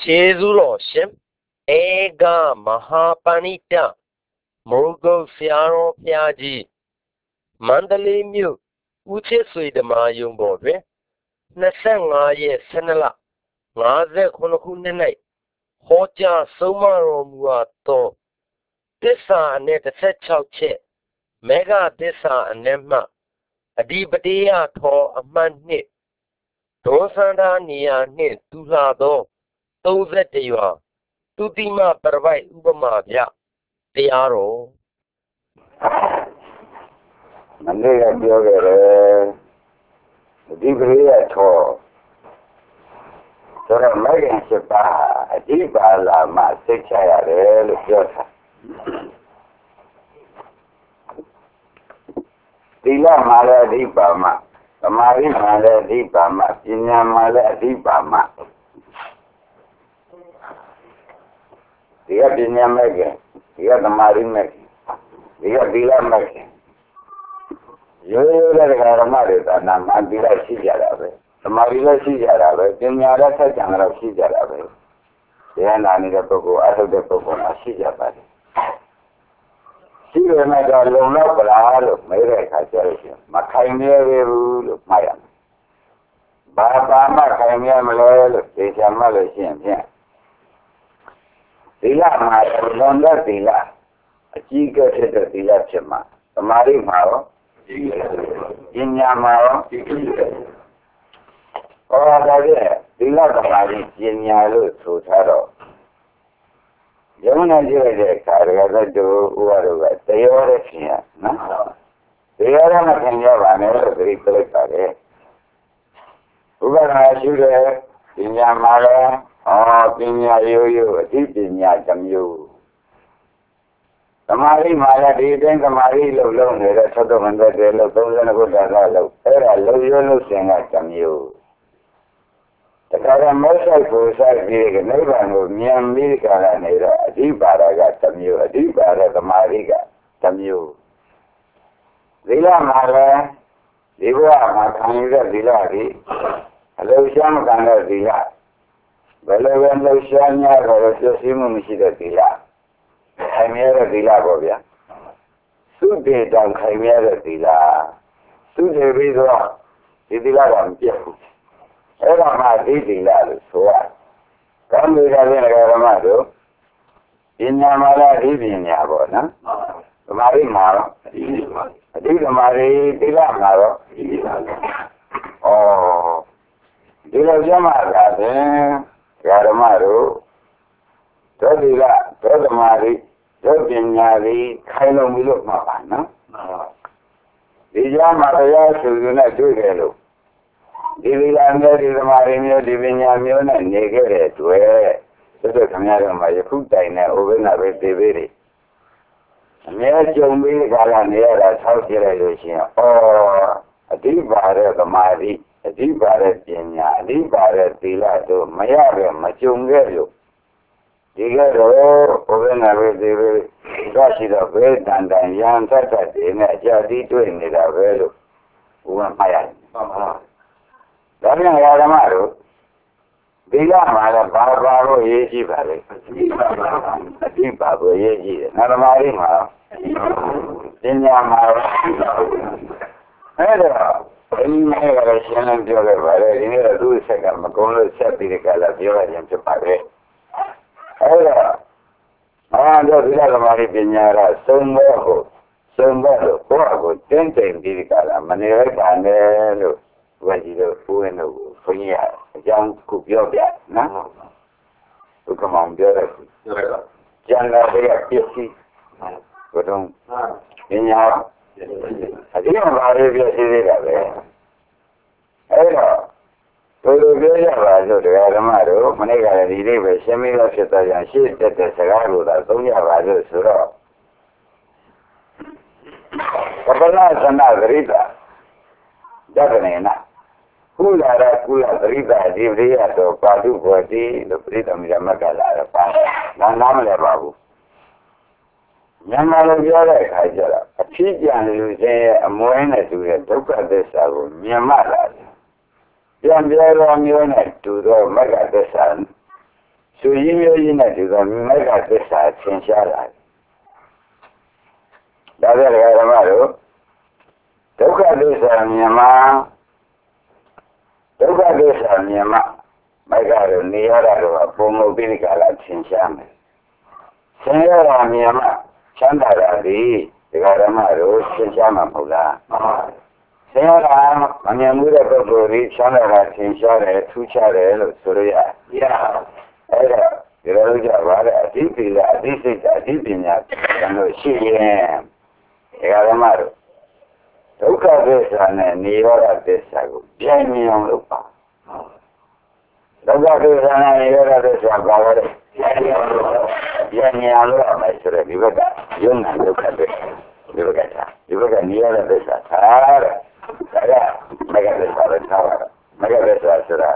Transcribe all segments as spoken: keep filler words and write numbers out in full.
Jesulo Shim Ega Mahapanita Murugo Fiaro Piaji Mandali Mu Uche Suidama Yumbobe Nasanga Ye Senala Maze Konokunene Hoja Sumaro Muato Dissa Net Set Chauche Mega Dissa Anema Adibadia To a man knit Dosanda Nia Nit Tulado Those that you are Tutima Pervai Ubamavia they are all Monday I feel that deeply at all. So I'm making a deep lama six I Dila Mala Dipama, the Mari Mala Dipama, Inya Mala Dipama. The Dinya Megan, the other Mari Megan, the Dila Megan. You let her married and I'm Dila Sijarabe. The Marila Sijarabe, Dinya General Sijarabe. Then I need a poco out of the poco, Sijabe. She will make a long of Mary Cajaration, Macamia rule of Mayan. Baba Macamia Malay, they shall Malaysian here. Dila Mara, Londa Dila, a chica said the Dila Chema, the Mari Maro, Inya Maro, or other Dila the Mari, Inya to Taro. Yamuna Jira Carrier do whatever they are here. They are not in Yavana, very clear. Uber Sugar, Pinya Mara, or Pinya Yu, deep in Yajam Yu. The Mari Mala did and the Mari Lone, the sort of hundred day of those and a good dialogue. I love you, saying I come you. The Karamosa Kusa being a neighbor of Miam Mirka and a deep baraga tamu, a deep bara the Mariga tamu. Villa Mara, Liva Makanga Villari, hello Shamakanga Villa. Belavan Shania, Rosasimu Mishida Villa. Chimera Villa Bovia. Sude down Chimera Villa. Sude Rizwa, the Villa on Jehu. Era ma di la sua. Quando era bene Ramado, in Yamala di Yabona, Mari Maro, di Mari di la Maro, oh, di la Yamala, eh, Garamaro, Todila, Todamari, Todignari, Kailo Milo Mapana, di Yamala to United Hello. Dividanda di Marimio di Vignamione, negere, due, tutto cambiare un paio di in Ovena per Deveri. Mi ha già un bel galaniera, saltire le vicine, oh, a di bare da Mari, a di bare Pigna, a di bare Pilato, Maiare, Maciunghello. Digero, Ovena per Deveri, quasi da Verdanda, in Yantata, e già di due ne da vero, una Maiale. Dalam ada maru, bila mana baru ye ji balik, di baru ye ji, nara mari maru, dunia maru. Ada, ini kalau siapa jual balik, ini ada sekarang makan siapa di kalau jual yang cepat. Ada, ada bila mari binyara, semua, semua, kau tentang di kalau mana ada lu. Wajib punya punya jangan kubiar na, bukan mambiar. Jangan dia biasi, betul. Ini apa? Jadi yang baru biasi dia ber. Ada, kalau biasa baru dia maru, mereka diri bersama kita yang sih tetap sekarang sudah punya baru sudah. Kapalnya sana cerita. Jangan nak. Kula kula cerita di dia tu padu buati, tu cerita macam mana lah, apa? Nama le babu. Yang malu dia le kajar. Asyik yang lu saya muain itu ya, tu kan desa tu, Myanmar lah. Yang dia orang Myanmar tu tu mereka desa. သူရင်းမျိုးရင်းနဲ့ဒီကမိုက်ကသစ္စာသင်ရှားလာတယ်ဒါကြတဲ့ဓမ္မတို့ဒုက္ခသစ္စာမြင်မှာဒုက္ခသစ္စာမြင်မှာမိုက်ကတော့နေရတာတော့ပုံမပိဋကလာသင်ရှားမယ်ဆင်းရဲတာမြင်မှာချမ်းသာတာဒီဒီကဓမ္မတို့သင်ရှားမှာမဟုတ်လားဆင်းရဲတာမမြင်မှုတဲ့ပုဂ္ဂိုလ်ကြီးချမ်းသာတာသင်ရှားတယ်ထူးခြားတယ်လို့ဆိုရရအဲ့ဒါဒီလိုကြပါလေအဓိပ္ပာယ်အဓိစိတ်အဓိပညာကျွန်တော်ရှိရင်ဒီကဓမ္မတို့ဒုက္ခသစ္စာနဲ့និရောဓသစ္စာကိုပြည့်မြင်အောင်လုပ်ပါဒုက္ခသစ္စာနဲ့និရောဓသစ္စာပါပါလေပြည့်မြင်အောင်လုပ်ရမယ်ဆိုတော့ဒီဘက်ကယုံနာဒုက္ခသစ္စာဒီဘက်ကသာဒီဘက်ကនិရောဓသစ္စာသာတဲ့ဒါကမဂ္ဂသစ္စာပဲသာပါမဂ္ဂသစ္စာဆိုတာ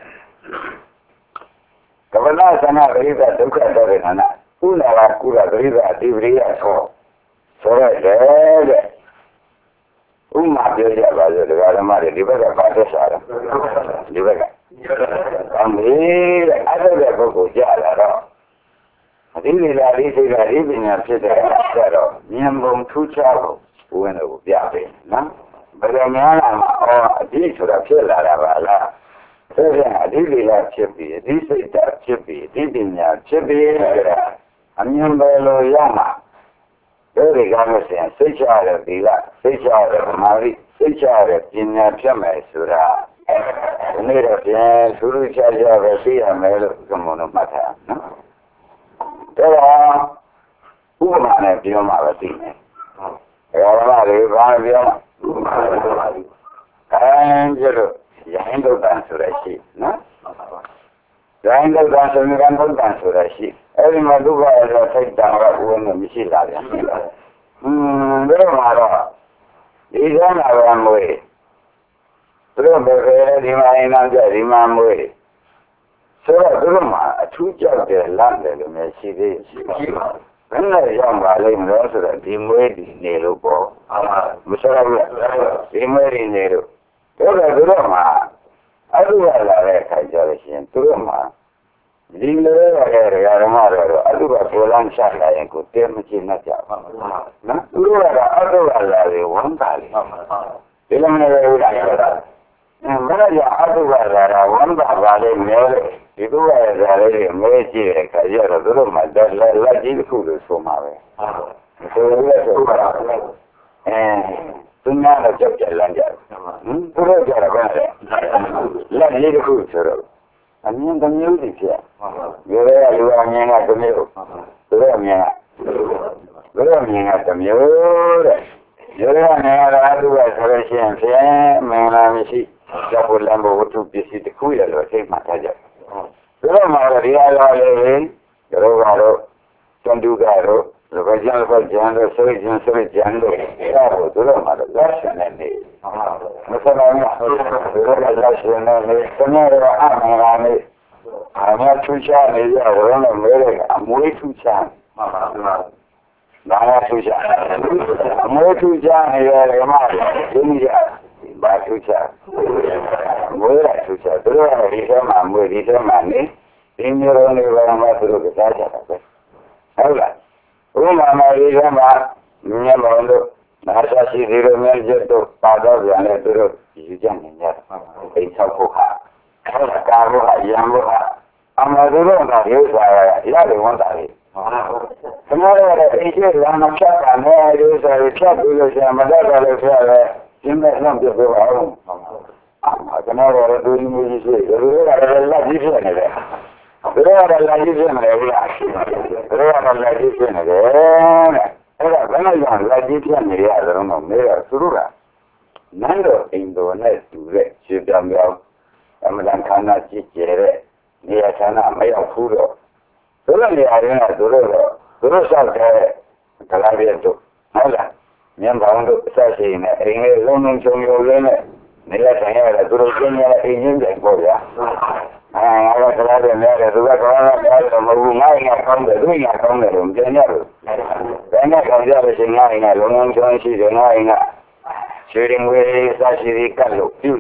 ကမ္မနာသနာပရိသဒုက္ခတောရဏနာကုနာကကုရပရိသအတိပရိယသောဆိုရတယ်တဲ့ဥမာပြောကြပါစို့ဒကာဓမ္မတွေဒီဘက်ကပါသက်စားတယ်ဒီဘက်ကကောင်းပြီတဲ့အထုတဲ့ပုဂ္ဂိုလ်ကြလာတော့အတိလိလာလေးစိတ်ကဒီပညာဖြစ်တဲ့ဆက်တော့ဉာဏ်ပုံထူးခြားဖို့ဘုရင်တို့ပြပေးနော်ဘယ်လိုများလာမှာအော်အတိဆိုတာဖြစ်လာတာပါလားဆိုရင်အတိလိလာဖြစ်ပြီးအတိစိတ်ဖြစ်ပြီးအတိပညာဖြစ်ပြီးအမြင်ပဲလို့ရမှာတို့တွေကလို့ဆိုရင်စိတ်ချရတဲ့ဒီလားစိတ်ချရတဲ့ဓမ္မရိစိတ်ချရတဲ့ပညာဖြစ်မယ်ဆိုတာဒီနေ့တော့ပြန်ထူးထူးခြားခြားပဲသိရမယ်လို့ကမ္ဘာတော်မှတ်ထားနော်ဒါတော့ဥပမာနဲ့ပြောမှပဲသိမယ်ဒါကမှလေဘာပြောမှဥပမာနဲ့ပြောပါလိမ့်အဲကျတော့ယဟန်ဒုက္ခဆိုရရှိနော်ယဟန်ဒုက္ခဆိုရင်ကံဒုက္ခဆိုရရှိအဲ့ဒီမှာဒုက္ခရတဲ့စိတ်တံကဥဝနဲ့မရှိလာပြန်ဟွန်းဒါမှတော့ဒီကံလာရမွေးသူတို့ဘယ်ပဲဒီမှာအင်းအောင်ကြဒီမှာမွေးဆိုတော့သူတို့မှာအထူးကြောက်တယ်လန့်တယ်လို့မျိုးရှိသေးရှိပါဘယ်နဲ့ရောက်ပါလိမ့်မလို့ဆိုတော့ဒီမွေးဒီနေလို့ပေါ့မဆိုတော့ဒီမွေးဒီနေလို့ဒါကသူတို့မှာအတုရလာတဲ့အခါကျတော့ရှင်သူတို့မှာဒီလိုရတဲ့ဓမ္မတွေတော့အတုကပေါ်လန်းချလာရင်ကိုတဲမချင်နဲ့ကြပါဘူးနော်သူတို့ကအတုရလာတယ်ဝန်တာလေဒီလိုမျိုးရတာဆိုတာမရရအတုရလာတာဝန်တာပါလေမျိုးလေဒီလိုရတာလေမဲကြည့်တဲ့အခါကျတော့သူတို့မှာလက်လက်ကြီးတစ်ခုလို့ဆိုမှာပဲဆိုရတဲ့ဆိုတာအဲသူများတော့ကြောက်ကြလန့်ကြတယ်ဟင်သူတို့ကြတော့ဘာလဲလက်လေးတစ်ခုဆိုတော့အမြင်တစ်မျိုးစီဖြစ်ရွေးရလူအမြင်ကတစ်မျိုးသူတို့အမြင်ကသူတို့အမြင်ကတစ်မျိုးတဲ့ရွေးရနေရတာသူကဆိုလို့ရှိရင်ဖြင့်မင်္ဂလာမရှိကြောက်လန့်ဖို့ဝတ္ထုပစ္စည်းတစ်ခုရလို့စိတ်မှထားကြသူတို့မှာတော့ဒီအရာလေးတို့ကတော့တွန်တူကတော့ဒီဘက်ကျန်ဘက်ကျန်လို့ဆိုရင်ဆိုရင်ကျန်လို့အဲ့ဒါတို့တော့မှာတော့လက်ရှင်နေနေမဆလာဘူးဒီလိုလက်ရှင်နေနေတမန်တော်အမှန်လားနေအမှန်ထူးခြားနေကြဘုရားနဲ့မဲတဲ့အမွေးထူးခြားမှန်ပါပါဘာသာထူးခြားအမွေးထူးခြားနေရတယ်မှာဒီနည်းကြဘာထူးခြားမွေးရထူးခြားတို့ကဒီထဲမှာမွေးဒီထဲမှာနေဒီမျိုးလုံးတွေဘာမှသူတို့ကစားကြတာပဲဟုတ်လားဥပမာမှာဒီကမှာမြတ်မောင်တို့မဟာသာရှိဒီလိုမျိုးကျတော့ပါတော့ပြန်လဲသူတို့ယူကြနေကြတယ်အိမ်ဆောက်ဖို့ဟာအဲ့ဒါကာဖို့ဟာရံဖို့ဟာအမှန်တို့ကရုပ်စားရရတယ်ဝန်တာလေခဏရတဲ့အိမ်ရှိလမ်းမဖြတ်တာနဲ့ရုပ်စားရဖြတ်ပြီးလို့ရှိရင်မတတ်တယ်လို့ဖြတ်ရဲရှင်းမဲ့ဆုံးပြပြောပါဦးအခဏရတဲ့ဒူးမျိုးကြီးရှိတယ်ဒီလိုကလည်းလက်ကြီးဖြစ်နေတယ်ဘယ်တော့လာကြည့်ဖြစ်မလဲဗျာဘယ်တော့လာကြည့်ဖြစ်နေတယ်တဲ့အဲ့ဒါဘယ်နဲ့ကြောင့်လာကြည့်ဖြစ်နေရသလဲတော့မေးတော့သူတို့ကနန်းတော်အိမ်တော်နဲ့တူတဲ့ရှင်းပြမြောက်အမှန်တန်ခန္ဓာကြည့်ကျတဲ့နေရာဌာနမရောက်ဘူးတော့သူတို့နေရာရင်းကသူတို့တော့သူတို့ဆောက်တဲ့ကလာပြည့်တို့ဟုတ်လားမြန်ပေါင်းတို့အဆက်ရှိနေအိမ်လေးလုံးလုံးချုံရုံလေးနဲ့နေရာဆိုင်ရတယ်သူတို့ကျင်းရတဲ့အိမ်ချင်းတိုင်ပေါ့ဗျာအဲငါကကလာတယ်များတယ်သူကကလာတယ်မဟုတ်ဘူးငါ့ငါကောင်းတယ်သူငါကောင်းတယ်လို့ပြန်ရလို့ဒါနဲ့ခေါင်းကြလို့ရှိရင်ငါ့ငါလုံးလုံးချုံရှိတယ်ငါ့ငါရွှေရင်ဝေးစားရှိကတ်လို့ပြုလို့အ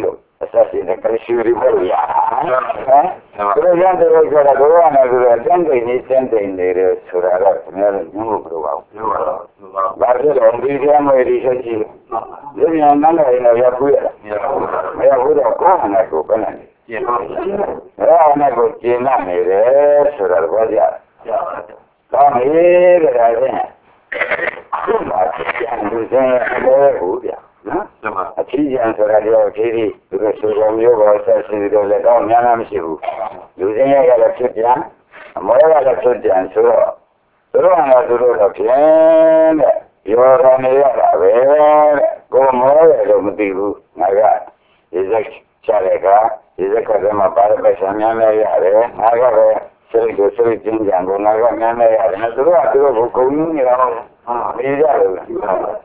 assassin the Krishuri Boya. The Rosa Gorana, attending is sending the Surara, Nubu. But on the Yama research, living on Nana in a Yakuya. I would have gone at Copenhagen. I go to Nana, Surara Boya. Come here, I think. A Chijan Radio Kiri, the Suramio was in the Legon Yanamshu. Using a electrician, a more electrician, so. So I have to do the plan. You're on the other. Go more as a Mutibu, my God. Is a Chareka, is a Kazama Parabashan Yamaya, Naga. Seri go seri jinjan go naga mena ya na duro aduro go ni ya ni ya lo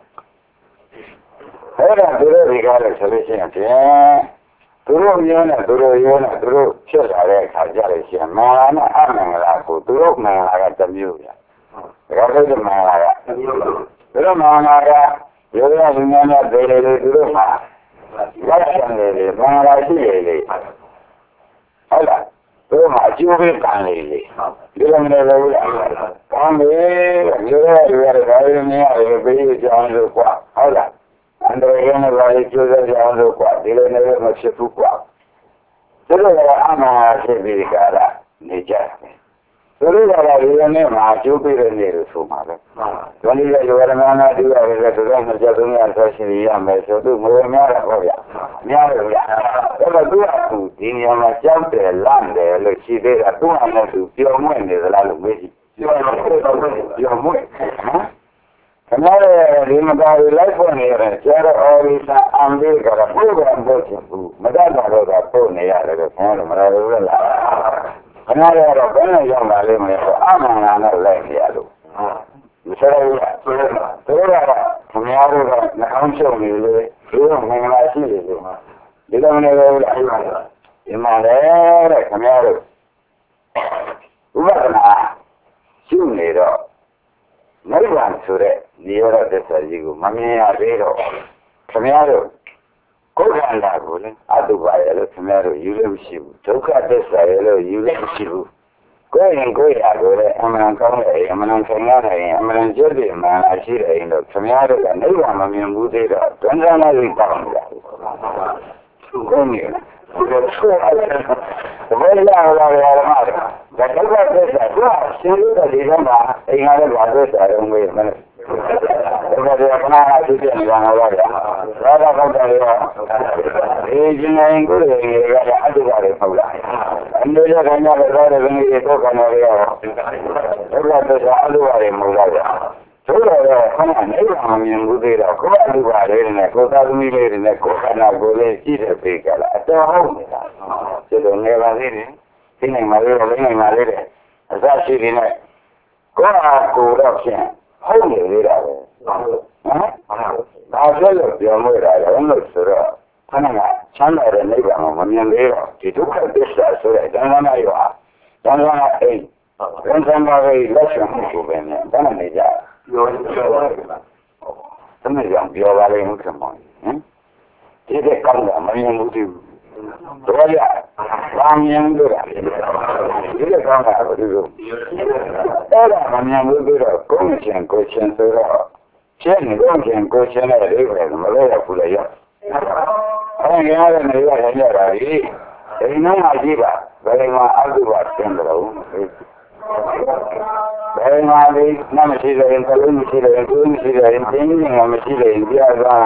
era duro rigale solution te duro yo na duro yo na duro phit la de kha ja le shin ma na a mangala ko duro mangala ka tamyu ya ga lo de mangala ka duro mangala ka yo ya ni na de le duro ma ya shan le mangala shi le hala तो माची हो गए कान ले ले ये हमने लोग काम में ये यार गाड़ी में आए भाई जान लो क्या होला अंदर ये ना गाड़ी चल जान लो क्या दिले ने मच्छी फुकवा चलो आना से भी करा नीचे चलो वाला ये ने माची भी रहने रसो मारे वनी ये जो वाला ना दिया है तो ना जब तुम यार फैशन या मैं तो तो मुझे मेरा हो गया मेरा हो गया तो दुआ तू दुनिया में चलते लांदे लो सीधे तू आने तू क्यों मुझे नहीं लालू बेची क्यों मुझे हाँ हमारे रिमदारी लाइफ में है चार और इस आंधे का प्रोग्राम बोलते हैं मजा डालेगा तो नहीं आएगा फोन मरा रोला हमारे यार बने जाओ वाले में तो आना आना लाइफ यारो मिसाल तो यार हमारे का नाम से मिले तो हमारा सी ले लो इधर मैंने बोला इमारे हमारे उबरना सुने रो नहीं बात सुरे नियोरा देसा जी को मम्मी आ रही हो हमारे कोई गाना बोले आदू भाई लो हमारे यूले बिशिबु चौका देसा लो यूले बिशिबु कोई नहीं कोई आ बोले हमारे काम है हमारे संगा है हमारे जोड़ी में आशी है इन लोग हमारे का नहीं बात मम्मी मुझे रो तंजाना भी काम है कोई नहीं तो वही वाला यार हमारे जब तक देसा तो शुरू का जीवन था यहाँ पे बात होता है उनके मैंने तो अपना चीज़ नहीं जाना होगा ज़्यादा कम करेगा ये जिन्हें इनको देंगे या आधे बारे होगा अंदर जो करना करता है लेकिन ये तो करना रहेगा तो बात तो आधे बारे होगा थोड़ा खाना नहीं हम ये मुझे रहा को आधे बारे ने को आदमी ले ने को खाना बोले चीज़ पे करा तो हो गया चलो ने वाले ने नहीं मारे नहीं मारे ऐसा चीज़ ने को आपको रखें हो नहीं रहा है हाँ आज लोग जो मेरा है उन लोग सुरा खाना चंदा रे नहीं बना मम्मी ने रहा कि तो कर देता सुरा जाना नहीं हुआ जाना ए कौन सा मारे लक्ष्य को बने जाना नहीं जा तुमने जान बिया वाले मुझे मालूम है ये देख कर मम्मी मुझे तो या राम यंदुरा ये काम है वो जो era mami मुझे रहा कौन सी कोई चीज़ तो रहा चीज़ कौन सी कोई चीज़ नहीं रही है मलया पुला या अरे यार नहीं है नहीं रही ये नहीं आजीबा बड़े माँ आलू बात कर रहा हूँ बड़े माँ भी ना मछली रहे कल मछली रहे कोई मछली रहे तीन दिन हम मछली रहे दिया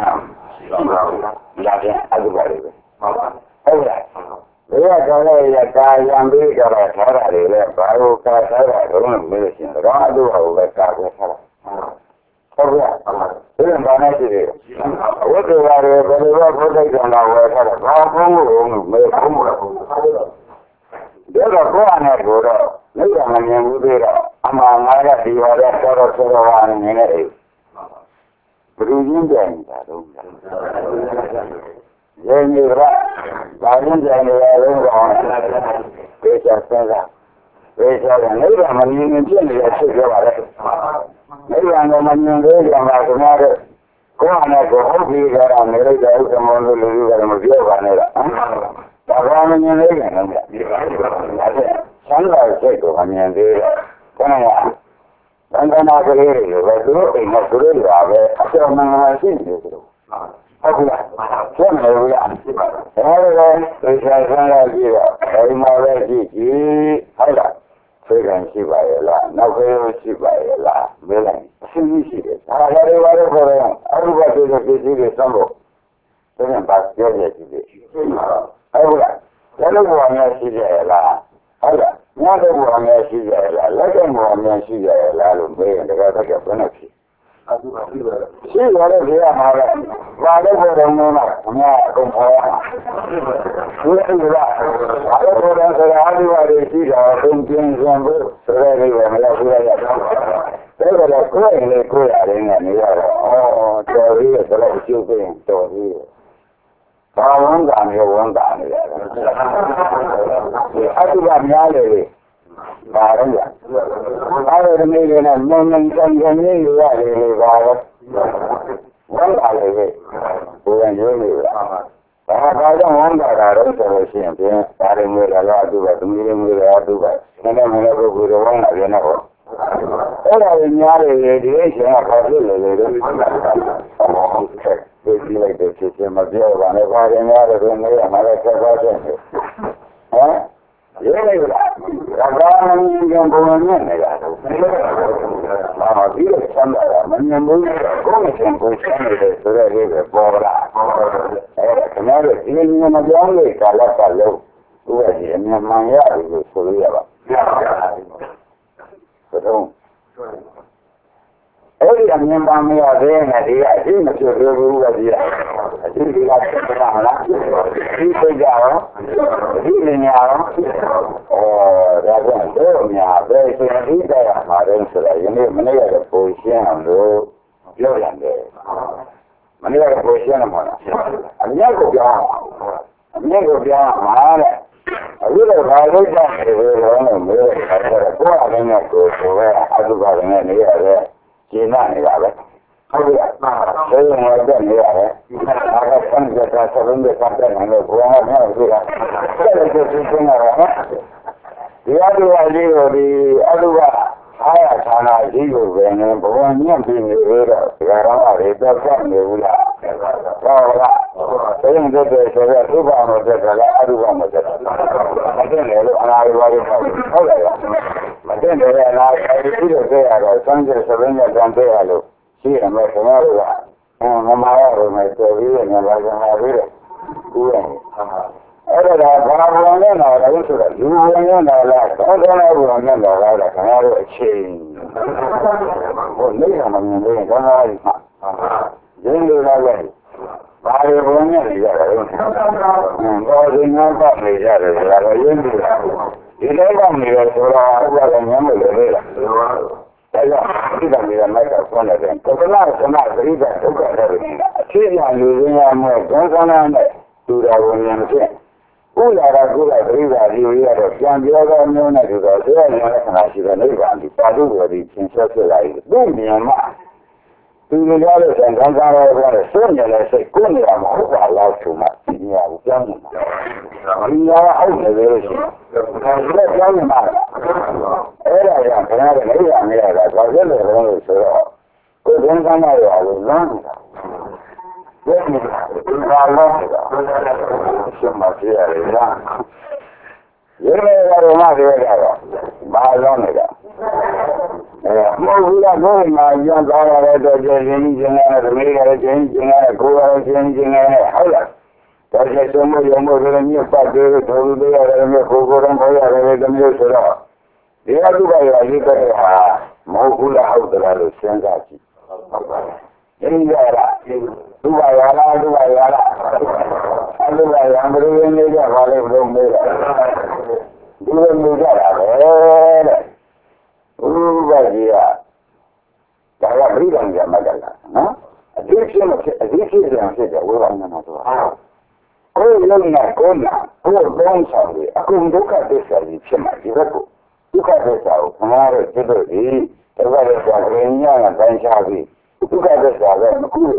जाते हैं आलू बारे में हो गया भैया कह या का yang भी कर सारा रे ले बारो का सारा करो मेरे से रहा दो होगा का को सारा हो गया ये बना दे वो तो यार बड़े वो फोटो जाना हुआ सारा बाबू मेरे को देखो को आने बोलो नहीं हमने मुझे हम हमारा दीवार करो करो आने नहीं ब्रूजिंग जाएंगे ये मेरा बारिश जाने वाले हैं पैसा पैसा पैसा नहीं रहा मनी में चल रहा है क्या बात है नहीं रहा मनी में ले जाना तुम्हारे ကိုယ်နဲ့ကိုယ်ဟုတ်ပြီကြတာနေလိုက်တဲ့ဥက္ကမလို့လူတွေကမပြောပါနဲ့လားဒါကမှမြင်လေးတယ်နော်ဒီပါဒီပါဆန်းလာစိတ်ကိုမမြင်သေးဘူးခဏရဘန္ဒနာကလေးတွေပဲသူတို့အိမ်မှာသူတို့လာပဲအကျော်မှန်မှန်ရှိနေတယ်သူတို့ဟုတ်ကဲ့ကျန်တယ်ဗျာအဲဒီတော့သိချင်ဆန်းလာကြည့်တော့အဲဒီမှာပဲကြည့်ကြည့်ဟုတ်လားဖေကံရှိပါရဲ့လားနောက်ဖေးရှိပါရဲ့လားမဲလိုက်အရှင်းကြီးရှိတယ်ဒါကြတယ်ပါတော့ခေါ်တယ်အရုပတေတဲ့ပစ္စည်းတွေစမ်းဖို့ဒါနဲ့ပါပြောရကြည့်တယ်ဟုတ်လားဒါလို့ဘောများရှိကြရဲ့လားဟုတ်လားညတဲ့ဘောများရှိကြရဲ့လားလက်တဲ့ဘောများရှိကြရဲ့လားလို့မေးရင်တခါတည်းကဘယ်နဲ့ဖြစ်ရှိရတယ်ဒီကမှာပဲဘာလို့ခေါ်တယ်မလားအများအကုန်ခေါ်ရမှာဒီလိုလားဘာလို့ခေါ်တယ်ဆိုတာအဒီဝါတွေရှိတာအကုန်ကျင်းစွန်ဖို့ဆိုရဲလေးပဲမလားဘူးရရတော့ဒါကလည်းကိုယ်ရင်လေးကိုယ်ရတယ်ကနေရတော့ဩတော်ပြီးတော့အကျိုးပေးရင်တော်ပြီးဘာဝန်တာမျိုးဝန်တာနေတယ်အတုပများလေဘာလဲဘာလို့ဒီနေ့ကလည်းမုံမုံကြံကြံနေရတယ်လေဘာလဲဝန်တာလေဘယ်ရင်ရိုးနေလားဘာဘာကြောင့်ဝန်တာတာတော့ဆိုလို့ရှိရင်ဖြင့်ဒါတွေမျိုးလည်းအတုပသမီးတွေမျိုးလည်းအတုပနည်းနည်းမလို့ပုဂ္ဂိုလ်တွေဝန်တာပြန်တော့အဲ့ဒါကိုများတယ်ဒီအချိန်ကဘာဖြစ်လဲလေဒီဒီလိုက်တဲ့ချက်ချင်းမပြောပါနဲ့ဘာရင်ရတယ်ဘယ်နေရာမှာလဲဆက်သွားတယ်ဟမ်ရေးလိုက်လားဒါကမှမင်းကဘုံနဲ့နေတာတော့ဟာဒီလိုဆမ်းတာမမြင်ဘူးကိုယ်နဲ့ချင်းကိုဆမ်းနေတယ်ဆိုတော့လေးပဲပေါ်လာအဲခင်ဗျားတို့ဒီလိုမပြောလို့ကာလပတ်လုံးသူကဒီအမြင်မှန်ရတယ်လို့ဆိုလို့ရပါဘယ်တော့အဲ့ဒီအမြင်ပါမရသေးနဲ့ဒီကအရှိမဖြစ်သေးဘူးကဒီအရှိဒီကဖြစ်တာမလားဒီသိကြရောဒီလင်ညာရောဩဒါကြောင့်တို့များပဲဆိုရင်ဒီတရားမှာတော့ဆိုတော့ယနေ့မနေ့ကပုံရှင်းအောင်လို့ပြောရတယ်မနေ့ကပုံရှင်းတယ်မဟုတ်လားအမြတ်ကိုပြောင်းအမြတ်ကိုပြောင်းမှာတဲ့အခုတော့ဘာလို့ကြောင့်ဒီလိုလဲမေးတယ်ဆိုတော့ကိုယ်အရင်းနဲ့ကိုယ်ဆိုပဲအတုပါနဲ့နေရတယ်ကျင်းနေတာပဲဟုတ်ကဲ့ဆေးရုံတက်နေရတယ်အားကဆန်းကြတာသဘင်တွေပတ်တယ်လို့ဘုရားကပြောတယ်ကဆက်လက်ကျင်းနေတာဒီအတုပါလေးကိုဒီအတုပါအားရဌာနကြီးကိုပဲနေဘဝညံ့ပြီးနေတော့ဒါရောအရေတော့ဆက်နေဘူးလားဟုတ်လားဆေးရုံတက်တယ်ဆိုတော့ဥပ္ပါမတက်တာလားအတုပါမတက်တာမတက်လေလို့အနာရပါလို့ဟုတ်တယ်မတက်တယ်အနာအဲဒီလိုကြရတော့စမ်းကြစပင်းနဲ့ကြံတဲ့ရလို့ရှိရမယ်ခင်ဗျားတို့ကငမရတော့မယ်တော်ပြီးရနေပါကြပါပြီတဲ့ဦးရအဲ့ဒါကဘာဘုံနဲ့လာတယ်ဆိုတော့လူဘုံနဲ့လာလားသောသောနာဘုံနဲ့လာလားခင်ဗျားတို့အချိန်ဟိုနေရမှာမြင်လို့ကောင်းပါလိမ့်မှာရင်းလို့လာတယ်ဘာတွေဘုံနဲ့ကြရတယ်ဟုတ်တော့ဒီငါးပတ်နေကြတယ်ဆိုတာတော့ရင်းလို့ဒီလိုကနေရဆိုတော့ဥပဒေညမ်းလို့လေလားဒါကြောင့်ဒီကနေ့ကမိုက်ကဆွမ်းတယ်ကပနာစမသတိကဒုက္ခတွေအခြေအလူရင်းရမဲ့ဒုက္ခနာနဲ့တူတာကိုမြင်ဖြစ်ဥလာရကုလသတိကဒီရတော့ပြန်ပြောသောမျိုးနဲ့တူတော့တရားရတဲ့ခဏရှိတဲ့နိဗ္ဗာန်ဒီပါဠိတော်ဒီသင်ဆက်ဖြစ်လာပြီသူ့ဉာဏ်မှာသူလိုရတဲ့ဆံခံစားရတဲ့စွန့်ရတဲ့စိတ်ကိုနေရာမှာဟုတ်ပါလားဆိုမှဒီနေရာကိုပြောင်းနေတာဒီနေရာအောက်နေလို့ရှိရင်ဒါလည်းပြောင်းနေတာအဲ့ဒါကြောင့်ခဏလည်းနေရာနေရတာဘာဖြစ်လို့လဲလို့ဆိုတော့ကိုယ်ကန်းကမ်းရရလို့လမ်းနေတာဒီနေတာဒီပါလို့နေတာရှင်းမပြရတယ်လားရေမေကတော့မှပြောကြတော့ဘာလို့နေတာအဲမဟုတ်ဘူးလားဘုရားမှာရန်သွားရတဲ့တော့ကျင်းချင်းချင်းနဲ့ဓမေကလည်းချင်းချင်းနဲ့ကိုယ်ကလည်းချင်းချင်းနဲ့ဟုတ်လားဒါကျဆုံးမရုံမို့ဆိုတော့မြတ်ပတ်တယ်ဒုလူတွေရတယ်မြတ်ကိုယ်ကိုယ်တော်ခေါ်ရတယ်တမျိုးဆိုတော့ဒီအတုပါရရေးတဲ့ဟာမဟုတ်ဘူးလားဟုတ်တယ်လို့စဉ်းစားကြည့်ဟုတ်ပါလားဒီကြတာသူပါရလားသူပါရလားအတုပါရံဘယ်လိုနေကြပါလဲဘယ်လိုမေးတာဒီလိုနေကြတာပဲတဲ့ဥပဒေကဒါကပြိတံကြမှာကလားနော်အဒီဖြစ်မဖြစ်အဒီဖြစ်ပြန်ဖြစ်တယ်ဝေဘာနာမှာတော့ကိုယ်လုံးနဲ့ကိုယ်နာကိုယ်ပေါင်းဆောင်ပြီးအကုန်ဒုက္ခသစ္စာကြီးဖြစ်မှာဒီဘက်ကိုဒုက္ခသစ္စာကိုခမားတို့ဖြစ်လို့ဒီဒုက္ခသစ္စာကိုဉာဏ်နဲ့တိုင်းခြားပြီးဒုက္ခသစ္စာပဲမကူဘူးလား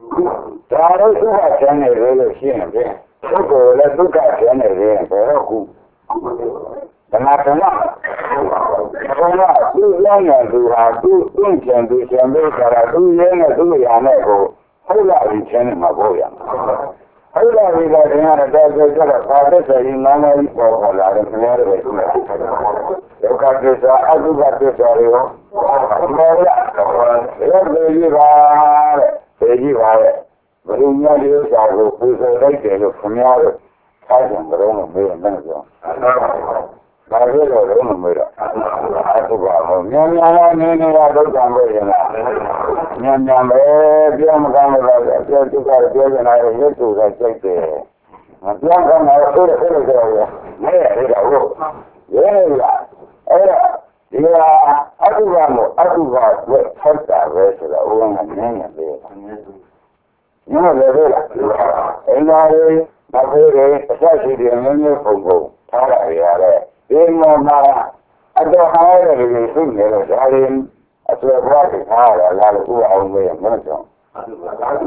ဒါတော့ဒုက္ခဆင်းနေတယ်လို့ရှင်းရင်ပြင်ပုဂ္ဂိုလ်လည်းဒုက္ခဆင်းနေတယ်ဘယ်တော့ခုဓမ္မဓမ္မဘုရားသူ့ရောင်းနေသူဟာသူ့တွန့်ချင်သူရှင်ပေးကြတာသူ့ရင်းနဲ့သူ့ရာနဲ့ကိုဟုတ်လားဒီချင်းမှာပေါ့ရဟုတ်လားဒီကတည်းကတော့တော်တော်ကြတော့ဘာသက်ဆိုင်နာမည်ပေါ်ပေါ်လာတယ်ခင်ဗျားတို့ကဒုက္ခသစ္စာအတုပသစ္စာတွေရောမောရရောပြေကြီးပါတဲ့ပြေကြီးပါတဲ့ဘုရားများဒီဥစ္စာကိုပူဇော်လိုက်တယ်လို့ခင်ဗျားတို့အားဖြင့်ဘယ်တော့မှမေးမနေကြဘူးဘာလို့လဲတော့မမေးတော့အတုပဟောမြန်မြန်လေးနေနေတာဒုက္ခပဲရင်လားမြန်မြန်ပဲပြောမကောင်းလို့ပြောဒုက္ခပြောနေတာရုပ်တူကစိတ်တယ်မပြောကောင်းတော့ဆိုးတယ်ဆိုးတယ်ဆိုတော့မရရတော့ဟုတ်ရဲလားအဲ့ဒါဒီဟာအတုပမို့အတုပကိုဖတ်တာပဲဆိုတော့ဦးကနင်းနေတယ်ညောလည်းပဲလားအင်္ဂါရေးမဖေးတွေအဆက်ရှိတယ်မျိုးမျိုးပုံပုံထားရရတယ်ဒီမှာမှာအတော်ဟားတယ်လို့ဆိုနေတော့ဒါရင်အစွဲဘွားတွေထားရလာလို့ဥအောင်မေးမလို့ကြောင်းဒါကြောင့်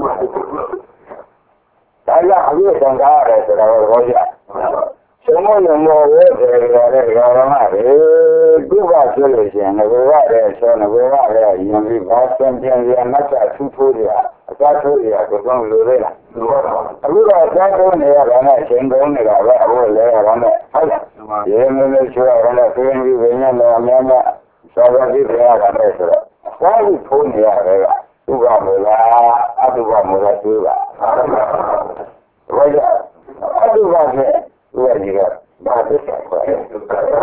အပြည့်တန်ကားရတယ်ဆိုတော့ဘောရရှင်မလုံးမောဝဲတယ်ရတယ်ရောရမတွေဒုက္ခဖြစ်လို့ရှိရင်ငဘဝတဲ့ဆောငဘဝတဲ့ယင်ပြီးဘာစံပြန်ရနတ်ကထူးထိုးရအသာထိုးရကိုတော့လိုသေးလားအခုတော့အသာထိုးနေရတာနဲ့ရှင်ကုန်းနေတာပဲအခုလဲရတာနဲ့ဟုတ်လားရေမင်းလေးချွေရတာနဲ့ပြင်းပြီးဝိညာဉ်တော်အများများသောတာတိပြရတာနဲ့ဆိုတော့ဘာလို့ထိုးနေရတယ်ကဒုက္ခမလားအတုပမလားတွေးပါဟုတ်ကြအတုပနဲ့ဒီကကြီးကဘာသစ္စာခေါ်လဲ။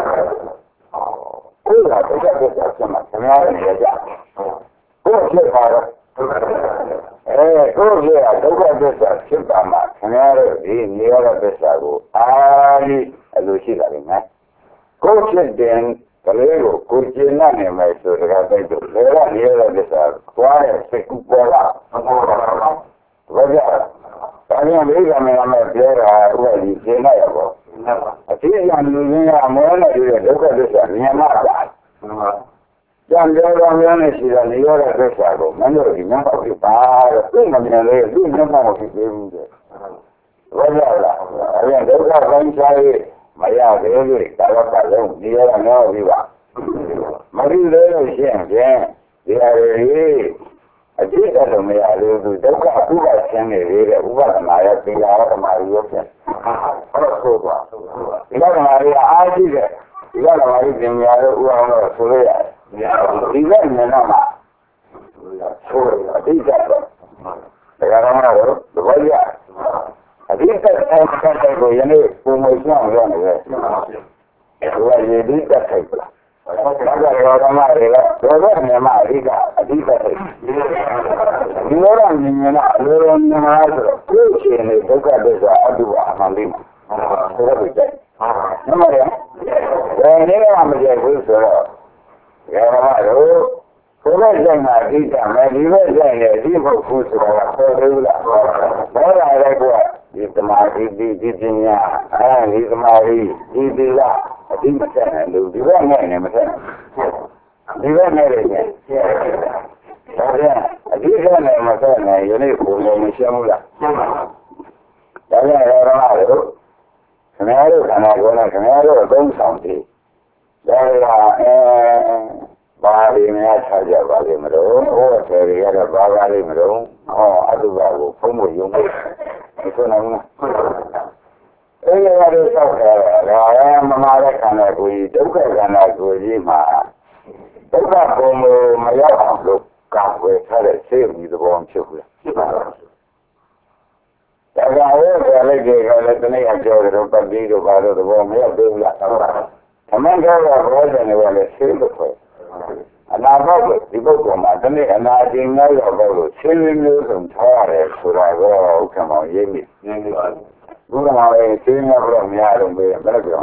ဘုရားတရားသစ္စာဆိုမှသမားနေကြ။ဘုရားဖြစ်ပါတော့အဲကိုယ်ကြီးကဒုက္ခသစ္စာဖြစ်ပါမှခင်ဗျားတို့ဒီနေရတဲ့သစ္စာကိုအားကြီးအလိုရှိတာလေနော်။ကိုယ်ဖြစ်တဲ့ကလေးကိုကိုယ်ကျင့်နေမယ်ဆိုတော့တိုက်တော့လေကနေရတဲ့သစ္စာကွာတဲ့စိတ်ကူပေါ်လာ။ဘာကြောင့်ဒါကြောင့်လေးကမင်းအမေပြောတာဥပ္ပဒီရှင်းလိုက်ရပေါ့အတိအကျလူရင်းကမောနေတဲ့ဒုက္ခသစ္စာမြင်မှပါကြံပြောတော်များနေရှိတဲ့နေရတဲ့သစ္စာကိုမင်းတို့ဒီမျက်ပေါက်ပြပါတော့သူ့မမြင်လေသူ့မျက်ပေါက်ကိုပြပြီးတယ်ဘာကြောင့်လဲအဲဒုက္ခပိုင်းခြားရေးမရသေးဘူးကာလပတ်လုံးနေရတာတော့ဒီပါမရည်သေးလို့ရှိရင်ဖြင့်ဒီဟာတွေအတိအကျမရသေးဘူးဒုက္ခဥပါဆင်းနေသေးတယ်ဥပါဒနာရဲ့ပိလာရဓမ္မရောဖြစ်ဟုတ်ဆိုပါဒီကဓမ္မရီအားရှိတယ်ဒီကဓမ္မရီပညာရောဥအောင်တော့ဆိုရရတယ်ဒီကဉာဏ်မှာဆိုအတိအကျတော့ဒါကမှတော့သဘောကျအတိအကျအဲ့ဒီတဲ့ကိုယနေ့ပုံမှန်ကြောင်းရနေတယ်ဒီကရေဒီတက်ထိုက်လားဘာသာရောဓမ္မတွေကဒေဝမြန်မာအဓိကအဓိကတွေဒီလိုတော့မြင်ရတာလိုလိုမြန်မာဆိုတော့ကိုယ်ရှင်နေဒုက္ခဒုက္ခအတုပါအမှန်လေးမှာဆိုတော့ဒီနမရဘယ်နည်းမှမကြိုက်ဘူးဆိုတော့ရောဓမ္မတို့ကိုယ်နဲ့ဆိုင်မှာအဓိကမယ်ဒီဘက်ဆိုင်ရဲ့အဓိပုဖို့ဆိုတာကပေါ်သေးလားဘောလာတဲ့ကွာဒီသမာဓိဒီဒီပညာအဲဒီသမာဓိဒီဒီလားအတိမဆက်နိုင်လို့ဒီဘက်နဲ့လည်းမဆက်နိုင်ဒီဘက်နဲ့လည်းဒါပြန်အတိကနဲ့မဆက်နိုင်ယနေ့ဘုံလုံးမရှင်းဘူးလားရှင်းပါဘူးဒါပြန်ရောဓမ္မတို့ခင်ဗျားတို့ခန္ဓာကိုယ်နဲ့ခင်ဗျားတို့အသုံးဆောင်တယ်ဒါကအဲဘာတွေများထားကြပါလိမ့်မလို့ဟောတယ်တွေကတော့ဘာပါလိမ့်မလို့ဟောအတုပါကိုဖုံးဖို့ယုံဖို့မဆိုနိုင်ဘူးအဲ့ဒီအရဆောက်တယ်ဒါကမမာတဲ့ခန္ဓာကိုယ်ကြီးဒုက္ခခန္ဓာကိုယ်ကြီးမှာဒုက္ခပုံမရောက်အောင်လို့ကောက်ွယ်ထားတဲ့စေပြီးသဘောဖြစ်ဘူးလားဖြစ်ပါတော့ဒါကလည်းဘယ်လိုကြည့်ကြလဲတနေ့အကျော်တို့ပတ်ပြီးတော့ဘာလို့သဘောမရောက်သေးဘူးလားဟုတ်ပါဘူးသမန်တော်ကဘောတယ်လည်းလည်းစေလို့ခေါ်အနာဘောက်ဒီပုဂ္ဂိုလ်မှာတနေ့အနာကျင်များရောက်တော့ဆင်းရဲမျိုးစုံထားရတယ်ဆိုတာတော့ဥက္ကမောင်ရေးမိနင်းလို့ဘုရားရဲ့ဆင်းရဲတော့များတော့ပဲဘယ်လိုပြော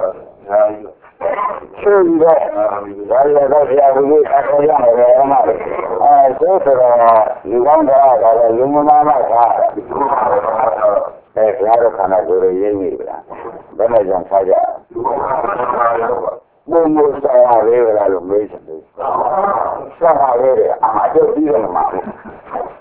ရှင်းတော့ဘာလဲတော့ဆရာဘုရားအခါရမယ်အမလေးအဲဆိုတော့လူကောင်းတာကလည်းလူမမားမသာအဲဘုရားခန္ဓာကိုယ်ရေးမိလားဘယ်နဲ့ကြောင့်ထားကြဘုံမိုးစားရလေးလားလို့မေးချင်တယ်စားရလေးအမှတော့ပြီးတယ်မှာ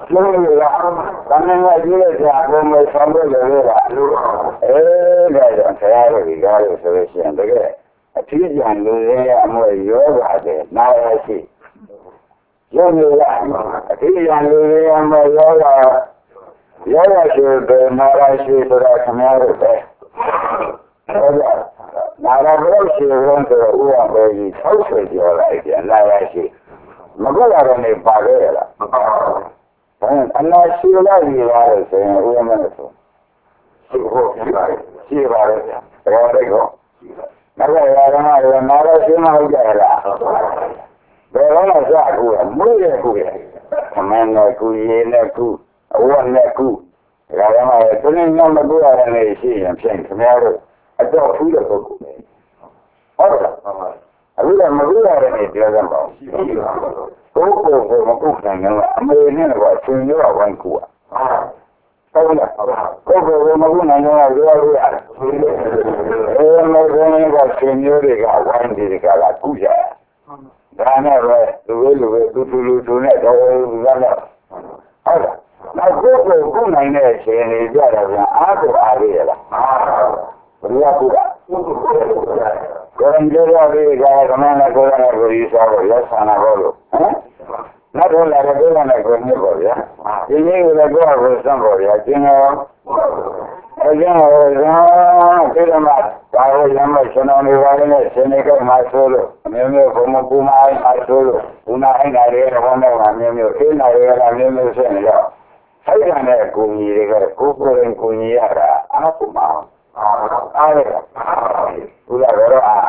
လို့ရတာနည်းနည်းကြီးတဲ့အာဘုံမဲ့ဆောင်လို့လည်းရအဲဒါကြောင့်ဆရာတို့ဒီကားလို့ဆိုလို့ရှိရင်တကယ်အထီးကျန်လူတွေအမွေရောပါတယ်နားရရှိရုပ်ရအထီးကျန်လူတွေအမွေရောတာရောရရှိပဲနားရရှိဆိုတာခင်ဗျားတို့ပဲဟုတ်ကဲ့နားရလို့ရှိရင်တော့ဥပဒေကြီး၆၀ကျော်လိုက်ပြန်နားရရှိမကူရတော့နေပါခဲ့ရလားမပါဘူးအနာရှိလိုက်ရရတယ်ဆိုရင်ဥပမာဆိုရှိဖို့ရှိပါတယ်ရှိပါတယ်ဗျာတော်တယ်ကောနောက်ကရာဓမ္မတွေနားတော့ရှင်းမဟုတ်ကြလားဘယ်တော့မှစကူရမွေးရကူရအမှန်နဲ့ကူရည်နဲ့ကူအဝတ်နဲ့ကူရာဓမ္မတွေသူနဲ့မကူရတဲ့နေရှိရင်ဖြင့်ခင်ဗျားတို့အတော့ဖူးတဲ့ပုဂ္ဂိုလ်ပဲဟုတ်လားအခုကမကူရတဲ့နေပြောကြပါဦးကိုယ်ကိုယ်ကိုမကူနိုင်ဘူးအမေနဲ့တော့ဆင်ရောဝိုင်းကူอ่ะဟုတ်လားကိုယ်ကိုယ်ကိုမကူနိုင်တော့ရောရရတယ်အဲမကူနိုင်တော့ဆင်ရောတွေကဝိုင်းတွေကလာကူကြဒါနဲ့ပဲလူဝဲလူဝဲသူသူလူသူနဲ့တော့လူကလည်းဟုတ်လားနောက်ကိုယ်ကိုကူနိုင်တဲ့ရှင်တွေကြတော့ဗျာအားကိုအားရရလားဘယ်လိုကူတာကိုယ်ကြရတဲ့ကကမနာကိုယ်နဲ့ကိုယ်ကြီးစားလို့ရဆန္ဒဘောလို့ဟမ်နောက်တော့လာတဲ့ကိုယ်နဲ့ကိုယ်နဲ့ပေါ့ဗျာဒီနေ့ကလည်းကိုယ်ကိုစံပေါ့ဗျာကျင်းတော့အကျဉ်းဟောတော့ဒီမှာဒါကိုရမ်းမရှင်တော်နေပါလေရှင်နေကမှဆိုလို့အမျိုးမျိုးဘုံမပူမိုင်းမှဆိုလို့ဘုနာအိမ်ဓာတွေဘောနဲ့ကမျိုးမျိုးအိမ်ဓာတွေကမျိုးမျိုးဖြစ်နေတော့အဲ့ဒါနဲ့ကိုကြီးတွေကကိုယ်ကိုယ်ရင်ကိုကြီးရတာအားကိုမအောင်အားရဘုရားတော်အား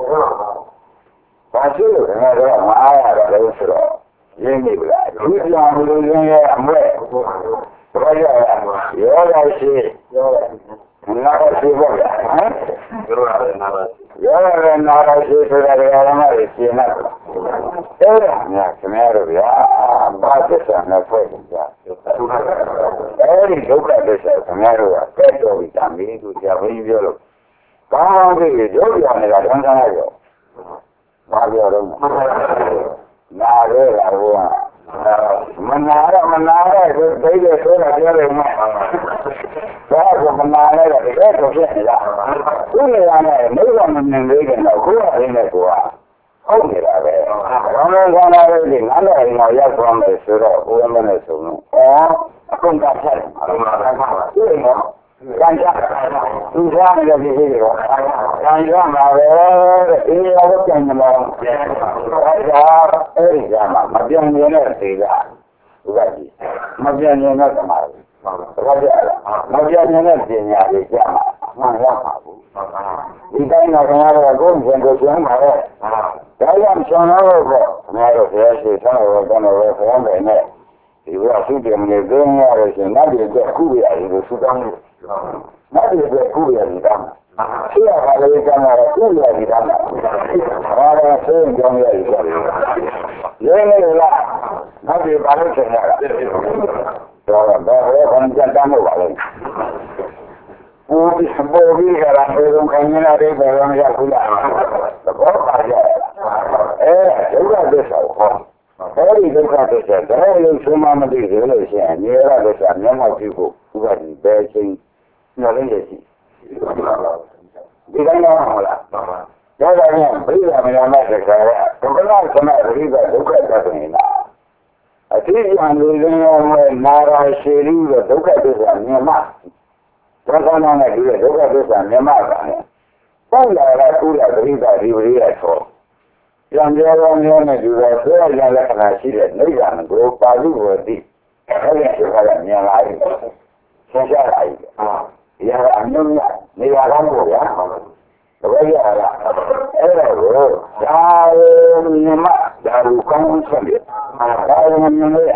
ဘာရှိလို့ငါတော့မအားရတော့လို့ဆိုတော့ရင်းနေပြီလားဒီကြောင်လူရင်းရဲ့အမွဲဘာရရရောရရှိရောနာရရှိဘောဟမ်ရောရနာရရောရနာရရှိဆိုတာကလည်းမရရှင်းလားအဲ့ဒါများခင်ဗျားတို့ဗျာဘာသစ္စာနဲ့ဖွဲ့ကြကြအဲ့ဒီဒုက္ခသစ္စာခင်ဗျားတို့ကတဲ့တော်ပြီးတမ်းပြီးသူကြာဘင်းပြောလို့ကောင်းကောင်းသိရုပ်ရနေတာတန်းတန်းလိုက်ရောဘာပြောတော့နာရဲလာဘောမနာရမနာရဆိုသိတယ်ဆိုတာပြောတယ်မှာဒါကမနာရတဲ့တကယ်တော့ဖြစ်နေတာသူ့နေရာနဲ့မိဘမမြင်သေးတယ်တော့ကိုယ်အရင်းနဲ့ကိုယ်ဟုတ်နေတာပဲဘာလို့ကောင်းလာလဲဒီငါလည်းအိမ်မှာရောက်သွားမယ်ဆိုတော့ကိုယ်မနဲ့ဆိုလို့အော်အကုန်ကဖြတ်တယ်အမှန်ပါပါသူ့အိမ်ကကြံကြသူစားနေတဲ့ဒီလိုတော့ကြံရမှာပဲအေးရောကြံနေမှာအဲ့ဒါအဲ့ဒီကမှမပြောင်းနေတဲ့သေကဥပဒေမပြောင်းနေတဲ့သမားဘာကြလဲမပြောင်းနေတဲ့ပညာတွေကြာမှာမှန်ရမှာဘူးဒီတိုင်းတော့ခင်ဗျားတို့ကိုယ်ရှင်ကိုပြောမှာပဲဒါကြောင့်ကျွန်တော်တို့ကခင်ဗျားတို့ဆရာရှိဆောင်းတော်တော်တော်ဆောင်းတယ်နဲ့ဒီကသုတေမနေသိရရရှင်နောက်ဒီကခုရည်လို့သုတောင်းလို့နောက်ဒီကခုရည်တောင်းဆရာကလည်းကျမ်းလာခုရည်တောင်းတာဘာလဲဆိုရင်ကြောင်းရည်ဆိုတယ်လဲနေလားနောက်ဒီဘာလို့ဆက်ရတာတော့ဘာလဲဘယ်ကြမ်းတမ်းလို့ပါလဲဘူဒီဘူဒီကလာဘယ်လိုခံရတာလဲဘယ်လိုမရဘူးလားတော့ပါကြအဲဒုက္ခသစ္စာကိုအဲ့ဒီဒုက္ခသစ္စာဒါလည်းဆုံးမမသိသေးလို့ရှိရင်မြေရသစ္စာမျက်မှောက်ပြုဖို့ဥပဒေပဲချင်းညှော်လင်းရရှိဒီတိုင်းတော့ဟုတ်လားဒါကြောင့်ဘိဓမ္မာမသစ္စာကဒုက္ခသမအရိကဒုက္ခသစ္စာနေတာအတိအကျလူရင်းရောနာရာရှိရီကဒုက္ခသစ္စာမြင်မှဒုက္ခနာနဲ့ဒီဒုက္ခသစ္စာမြင်မှကလည်းပေါ့လာတာဥရပရိသဒီဝရိယသောကြံကြောတော်မျိုးနဲ့ဒီတော့ဆွဲရလက္ခဏာရှိတဲ့နိဗ္ဗာန်ကိုပါဠိဝေတိအဲ့ဒီဆိုတာကမြင်လာပြီဆင်းရဲလာပြီအာဒီဟာအမျိုးမျိုးနေရာကောင်းကိုဗျာတပည့်ရတာအဲ့ဒါကိုဒါမြင်မှဒါကိုကောင်းဆုံးတယ်ဒါကိုမြင်လို့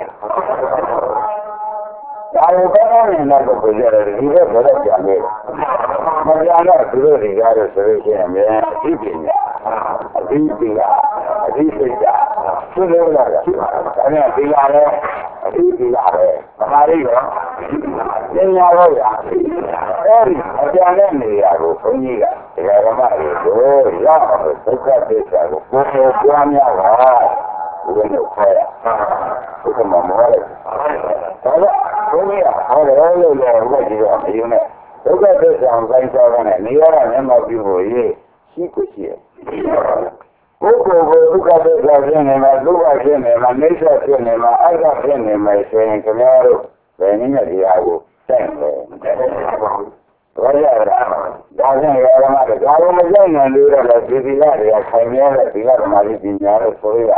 ဒါကိုကောင်းနေတဲ့ပုဂ္ဂိုလ်ရတယ်ဒီလိုဘယ်တော့ကြံလဲမကြံတော့သူတို့တွေကြတော့ဆိုလို့ရှိရင်ပဲအသိပညာအသိပညာအသိစိတ်ဓာတ်သူတို့လာတာဒါနဲ့ဒီလာလဲအသိပညာပဲဗမာရိရောပညာတော့ရအဲ့ဒီအကြံတဲ့နေရာကိုဘုန်းကြီးကဒကာဓမ္မတွေကိုရအောင်ဒုက္ခသစ္စာကိုကိုယ်ကိုကြွားများပါဘုရားတို့ခေါ်ရဘုရားမမောလိုက်ဒါဒါကဘုရားဟောတယ်လို့လည်းဘုရားကြည့်တော့အယူနဲ့ဒုက္ခသစ္စာပိုင်းခြားတဲ့နေရာကမျက်မှောက်ပြုဖို့ရေးရှိကိုရှိရဲ့ပုဂ္ဂိုလ်ကိုဒုက္ခသစ္စာဖြစ်နေမှာဒုက္ခဖြစ်နေမှာနိစ္စဖြစ်နေမှာအတ္တဖြစ်နေမှာဆိုရင်ခင်ဗျားတို့ဘယ်နည်းနဲ့တရားကိုစိုက်လဲဘာရတာဒါဖြင့်ရမတဲ့ဒါလည်းမစိုက်နိုင်လို့တော့ဒီဒီလာတွေကခိုင်မြဲတဲ့ဒီကဓမ္မကြီးပညာလို့ဆိုရ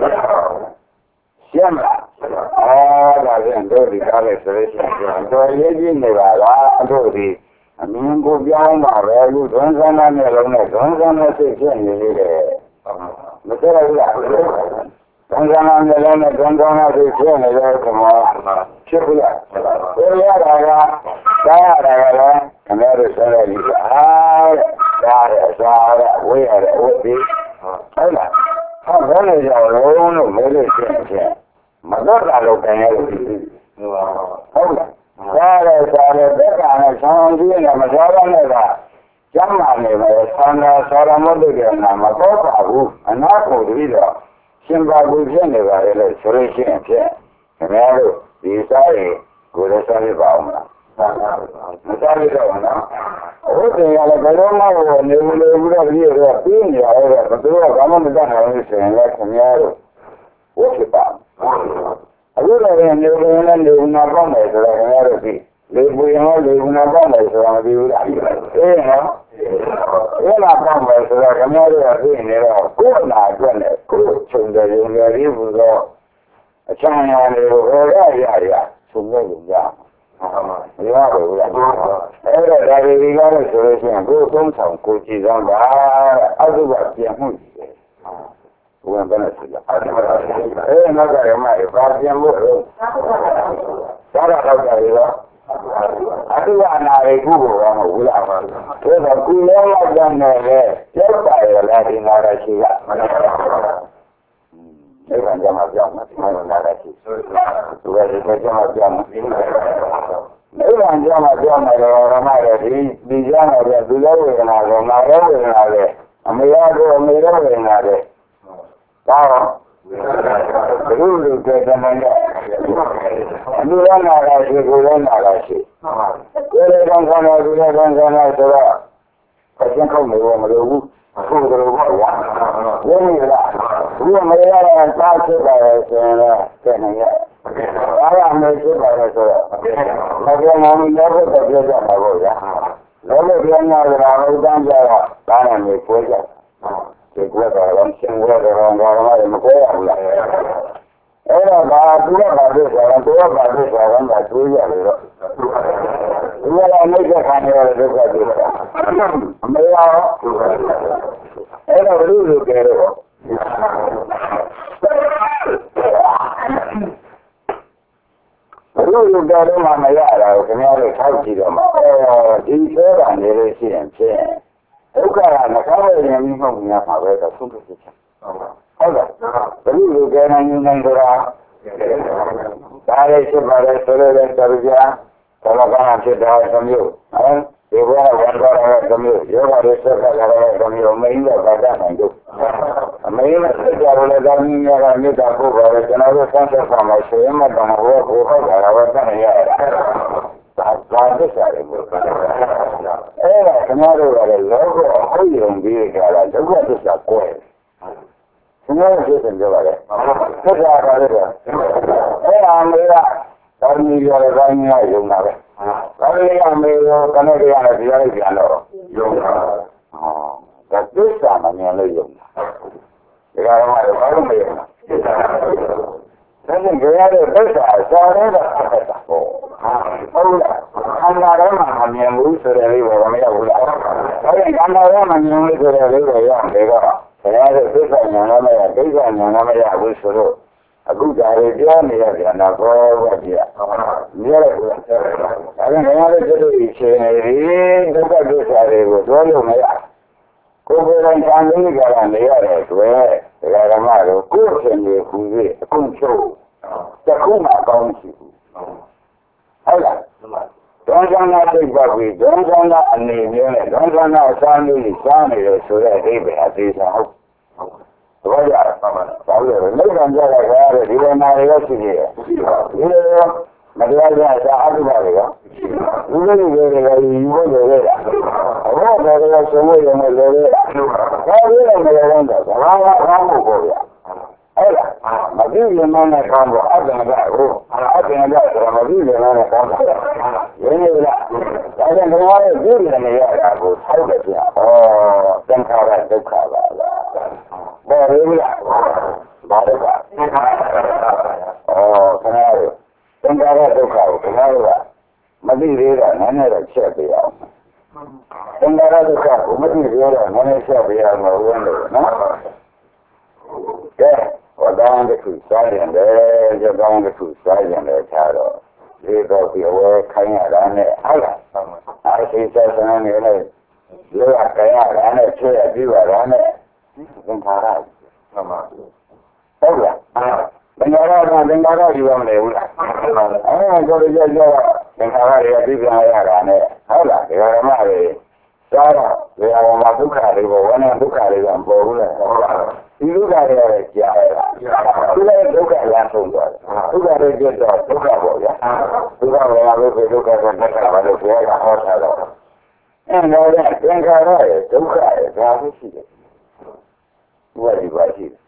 ရှင်းမလားအော်ဒါဖြင့်တို့ဒီကားလေးဆိုရရှင်တော်ရေးကြည့်နေပါလားတို့ဒီအမြင်ကိုပြောင်းပါပဲလူဒွန်းဆန်းတဲ့လုံးနဲ့ဒွန်းဆန်းတဲ့စိတ်ဖြစ်နေလေတယ်မသိရဘူးလားဒွန်းဆန်းတဲ့လုံးနဲ့ဒွန်းဆန်းတဲ့စိတ်ဖြစ်နေတယ်ကမောဖြစ်ဘူးလားကိုရတာကစားရတာကလည်းခင်ဗျားတို့ဆက်ရည်အားစားရစားရဝေးရဝေးပြီးဟုတ်လားဟောဘယ်လိုကြောင့်လုံးလို့မဲလို့ဖြစ်ဖြစ်မတော့တာလို့ပြန်ရလို့ဟုတ်လားစားရစားရတဲ့ကနဲ့ဆောင်းကြည့်နေမစားရနဲ့ကကျမ်းမာနေပဲသံဃာဆရာမတို့ကနာမတော့ပါဘူးအနာကိုပြီးတော့ရှင်ပါဘူးဖြစ်နေပါလေလို့ဆိုရချင်းဖြစ်ခင်ဗျားတို့ဒီစားရင်ကိုယ်လည်းစားရပါအောင်လားမစားရတော့ဘူးနော်ဟုတ်တယ်ရလည်းဘယ်လိုမှနေမလို့ပြီးတော့ဒီတော့ပြင်းနေရတယ်ဘယ်သူကဘာမှမတတ်နိုင်လို့ဆိုရင်လည်းခင်ဗျားတို့ဝတ်ဖြစ်ပါအခုလည်းနေနေနဲ့နေနာပေါက်မယ်ဆိုတော့ခင်ဗျားတို့ဒီလေပူရင်လည်းလေနာပေါက်မယ်ဆိုတာမသိဘူးလားအေးနော်အဲ့လာပေါက်မယ်ဆိုတော့ခင်ဗျားတို့ကသိနေတော့ကိုယ်နာအတွက်နဲ့ကိုယ်ချုံတယ်ရုံရည်ဘူးတော့အချမ်းရတွေကိုဟောရရရချုံရရုံရမရဘူးလားအဲ့တော့ဒါတွေကားလို့ဆိုလို့ရှိရင်ကိုယ်သုံးဆောင်ကိုကြည်ဆောင်ပါအတုပပြန်မှုဘုရားဘယ်နဲ့ဆိုကြအဲ့နောက်ကရမရပါပြန်မှုလို့သာရတော့ကြရတော့အတုပနာရီခုကိုတော့မဟုတ်လားဒါဆိုကုလောလောက်ကြနေလေရောက်ပါရလားဒီနာရရှိကအဲ့ဒါကြမှာကြောက်မှာဒီမှာနာရရှိသူကဒီကကြောက်မှာကြောက်မှာအဲ့ဒါကြောင့်မပြောနိုင်တော့ရမရဒီဒီကြမ်းတော့သူလည်းဝေဒနာကိုငါလည်းဝေဒနာပဲအမေရတို့အမေလည်းဝေဒနာပဲဒါတော့ဘုလူကတမန်ကလူလည်းနာတာရှိကိုလည်းနာတာရှိကိုယ်လည်းကောင်းကောင်းနဲ့သူလည်းကောင်းကောင်းနဲ့ဆိုတော့အချင်းခုံနေလို့မလိုဘူးအခုကတော့ဘာလဲဝိနည်းလားဒီမေရတာစားဖြစ်ပါရဲ့ဆိုရင်လည်းကျန်နေရဲ့အားရမယ်ဖြစ်ပါရဲ့ဆိုတော့မပြောင်းမလို့လည်းတော့ပြောကြမှာပေါ့ဗျာလောလောပြောင်းရတာလို့တန်းကြတော့ဒါနဲ့နေပွဲကြဒီကွက်တော့လည်းရှင်းဝဲတော့တော့မကွဲရဘူးလားအဲ့တော့ဒါသူကပါလို့ဆိုတော့သူကပါလို့ဆိုတော့ဒါတွေးရတယ်တော့ဒီကလည်းမိတ်ကခံရတဲ့ဒုက္ခတွေအမေရောအဲ့တော့ဘယ်လိုလုပ်ကြတော့ဘယ်လိုလုပ်ကြတော့မှမရတာကိုခင်ဗျားတို့ထောက်ကြည့်တော့မှဒီသေးတာနေလို့ရှိရင်ဖြင့်ဒုက္ခကနှကောင်းရရင်မြုပ်များမှာပဲတော့ဆုံးဖြတ်ချက်ဟုတ်လားဘယ်လိုလုပ်ကြနိုင်နိုင်တော့ဒါလည်းရှိပါတယ်ဆိုတော့လည်းတော်ကြဘာလို့ကောင်းဖြစ်တာသမီးဟမ်ဒီဘောကဝန်တော်ရသမီးယောဂရဆက်ကြရတဲ့သမီးမင်းတော့ဘာသာနိုင်တော့အမေနဲ့ဆက်ကြရတဲ့သမီးများကမြေတာဖို့ပါပဲကျွန်တော်တို့ဆန်းဆက်ဆောင်လို့ဆိုရင်မှတော့ဘောကိုဟောတာတော့တတ်ရရတာဒါသာသစ္စာတွေမျိုးအဲ့ဒါကျွန်တော်တို့ကလည်းလောကဟုတ်ရုံပြီးကြတာဒုက္ခသစ္စာကိုယ်ကျွန်တော်တို့သိတယ်ပြောပါလေသစ္စာပါလေအဲ့ဒါမေကတော်မီရတဲ့ဘိုင်းကယုံတာပဲ။ဒါလေးကမေရောကနေရတဲ့ဒီလိုက်ပြန်တော့ယုံတာ။ဟောဒါသစ္စာမမြင်လို့ယုံတာ။ဒီကောင်ကဘာလို့မယုံလဲ။ဒါနဲ့ကြရတဲ့သစ္စာစာရဲတာဆက်တာပေါ့။ဟုတ်လား။ခန္ဓာထဲမှာမမြင်ဘူးဆိုတဲ့လေးပေါ်မရောက်ဘူးလား။ဒါနဲ့ခန္ဓာထဲမှာမြင်လို့ဆိုတဲ့လေးပေါ်ရောက်တယ်ကတော့ဘယ်ရတဲ့သစ္စာဉာဏ်လည်းမရဒိဋ္ဌာဉာဏ်လည်းမရဘူးဆိုတော့အခုဒါတွေပြောနေရပြန်တော့ဘောဘောကြီးမြဲတယ်ကွာဒါကငါလည်းတို့ဒီချင်းနေပြီဒုက္ခဒုက္ခတွေကိုပြောလို့မရကိုယ်ကိုယ်တိုင်ခံနေကြတာနေရတဲ့အတွက်ဒကာဓမ္မတို့ကိုယ်ရှင်တွေခုကြီးအခုချုပ်တခုမှကောင်းရှိဘူးဟုတ်လားဒေါသနာသိပါပြီဒေါသနာအနေနဲ့ဒေါသနာအစားလေးစားနေလို့ဆိုတဲ့အဓိပ္ပာယ်အသေးစားဟုတ်ဘာကြပါမလဲဘာလို့လဲမိဂံကြတာကဒီလိုနာရီရရှိနေတယ်ဒီလိုမတရားကြတာအတုပါလေကဘုရားကြီးတွေကယူဖို့လိုရတာဟောတယ်ကဆုံးမရုံနဲ့လိုရတာဘာလို့လဲမလဲတော့ဘာသာဘာမှုပေါ့ဗျာအဲ့ဒါမသိရင်မနဲ့ကောင်းတော့အတ္တနာကိုအတ္တနာဆိုတော့မသိရင်မနဲ့ကောင်းတာရင်းနေလားဒါကြောင့်ဘုရားရဲ့သိဉာဏ်နဲ့ရတာကိုဆောက်တယ်ဗျာဩသင်္ခါရဒုက္ခပါလားဘောရင်းလားဘာလဲကသင်္ခါရဩခဏရသင်္ခါရဒုက္ခကိုဘုရားကမသိသေးတာနည်းနည်းတော့ချက်ပြအောင်သင်္ခါရဒုက္ခကိုမသိသေးတော့နည်းနည်းချက်ပြအောင်လို့ဝင်လို့နော်ကဲဟောတောင်းတစ်ခုစားရင်လည်းကြောတောင်းတစ်ခုစားရင်လည်းခြားတော့ဒီတော့ဒီဝဲခိုင်းရတာနဲ့ဟုတ်လားအားစိတ်ဆက်ဆံနေလေဒီကခိုင်းရတာနဲ့ချဲ့ပြီးပါတာနဲ့သင်္ခါရမှန်ပါဟုတ်လားသင်္ခါရကသင်္ခါရယူရမလဲဘူးလားအဲဒါကြိုးကြိုးသင်္ခါရတွေပြီးပြန်ရတာနဲ့ဟုတ်လားဒီဓမ္မတွေစားတော့ဒီအဝမှာဒုက္ခတွေပေါ်ဝဏဒုက္ခတွေကမပေါ်ဘူးလေဟုတ်လားဒီဒုက္ခတွေလည်းကြားရတာဒီလည်းဒုက္ခရဆုံးသွားတယ်ဒုက္ခတွေပြတ်တော့ဒုက္ခပေါ့ဗျာဒုက္ခဝေဒနာလို့ဒုက္ခကတက္ကပါလို့ပြောတာဟောတာတော့အဲတော့သင်္ခါရရဲ့ဒုက္ခရဲ့ဒါမှရှိတယ်ဘုရားဒီပါရှိတယ်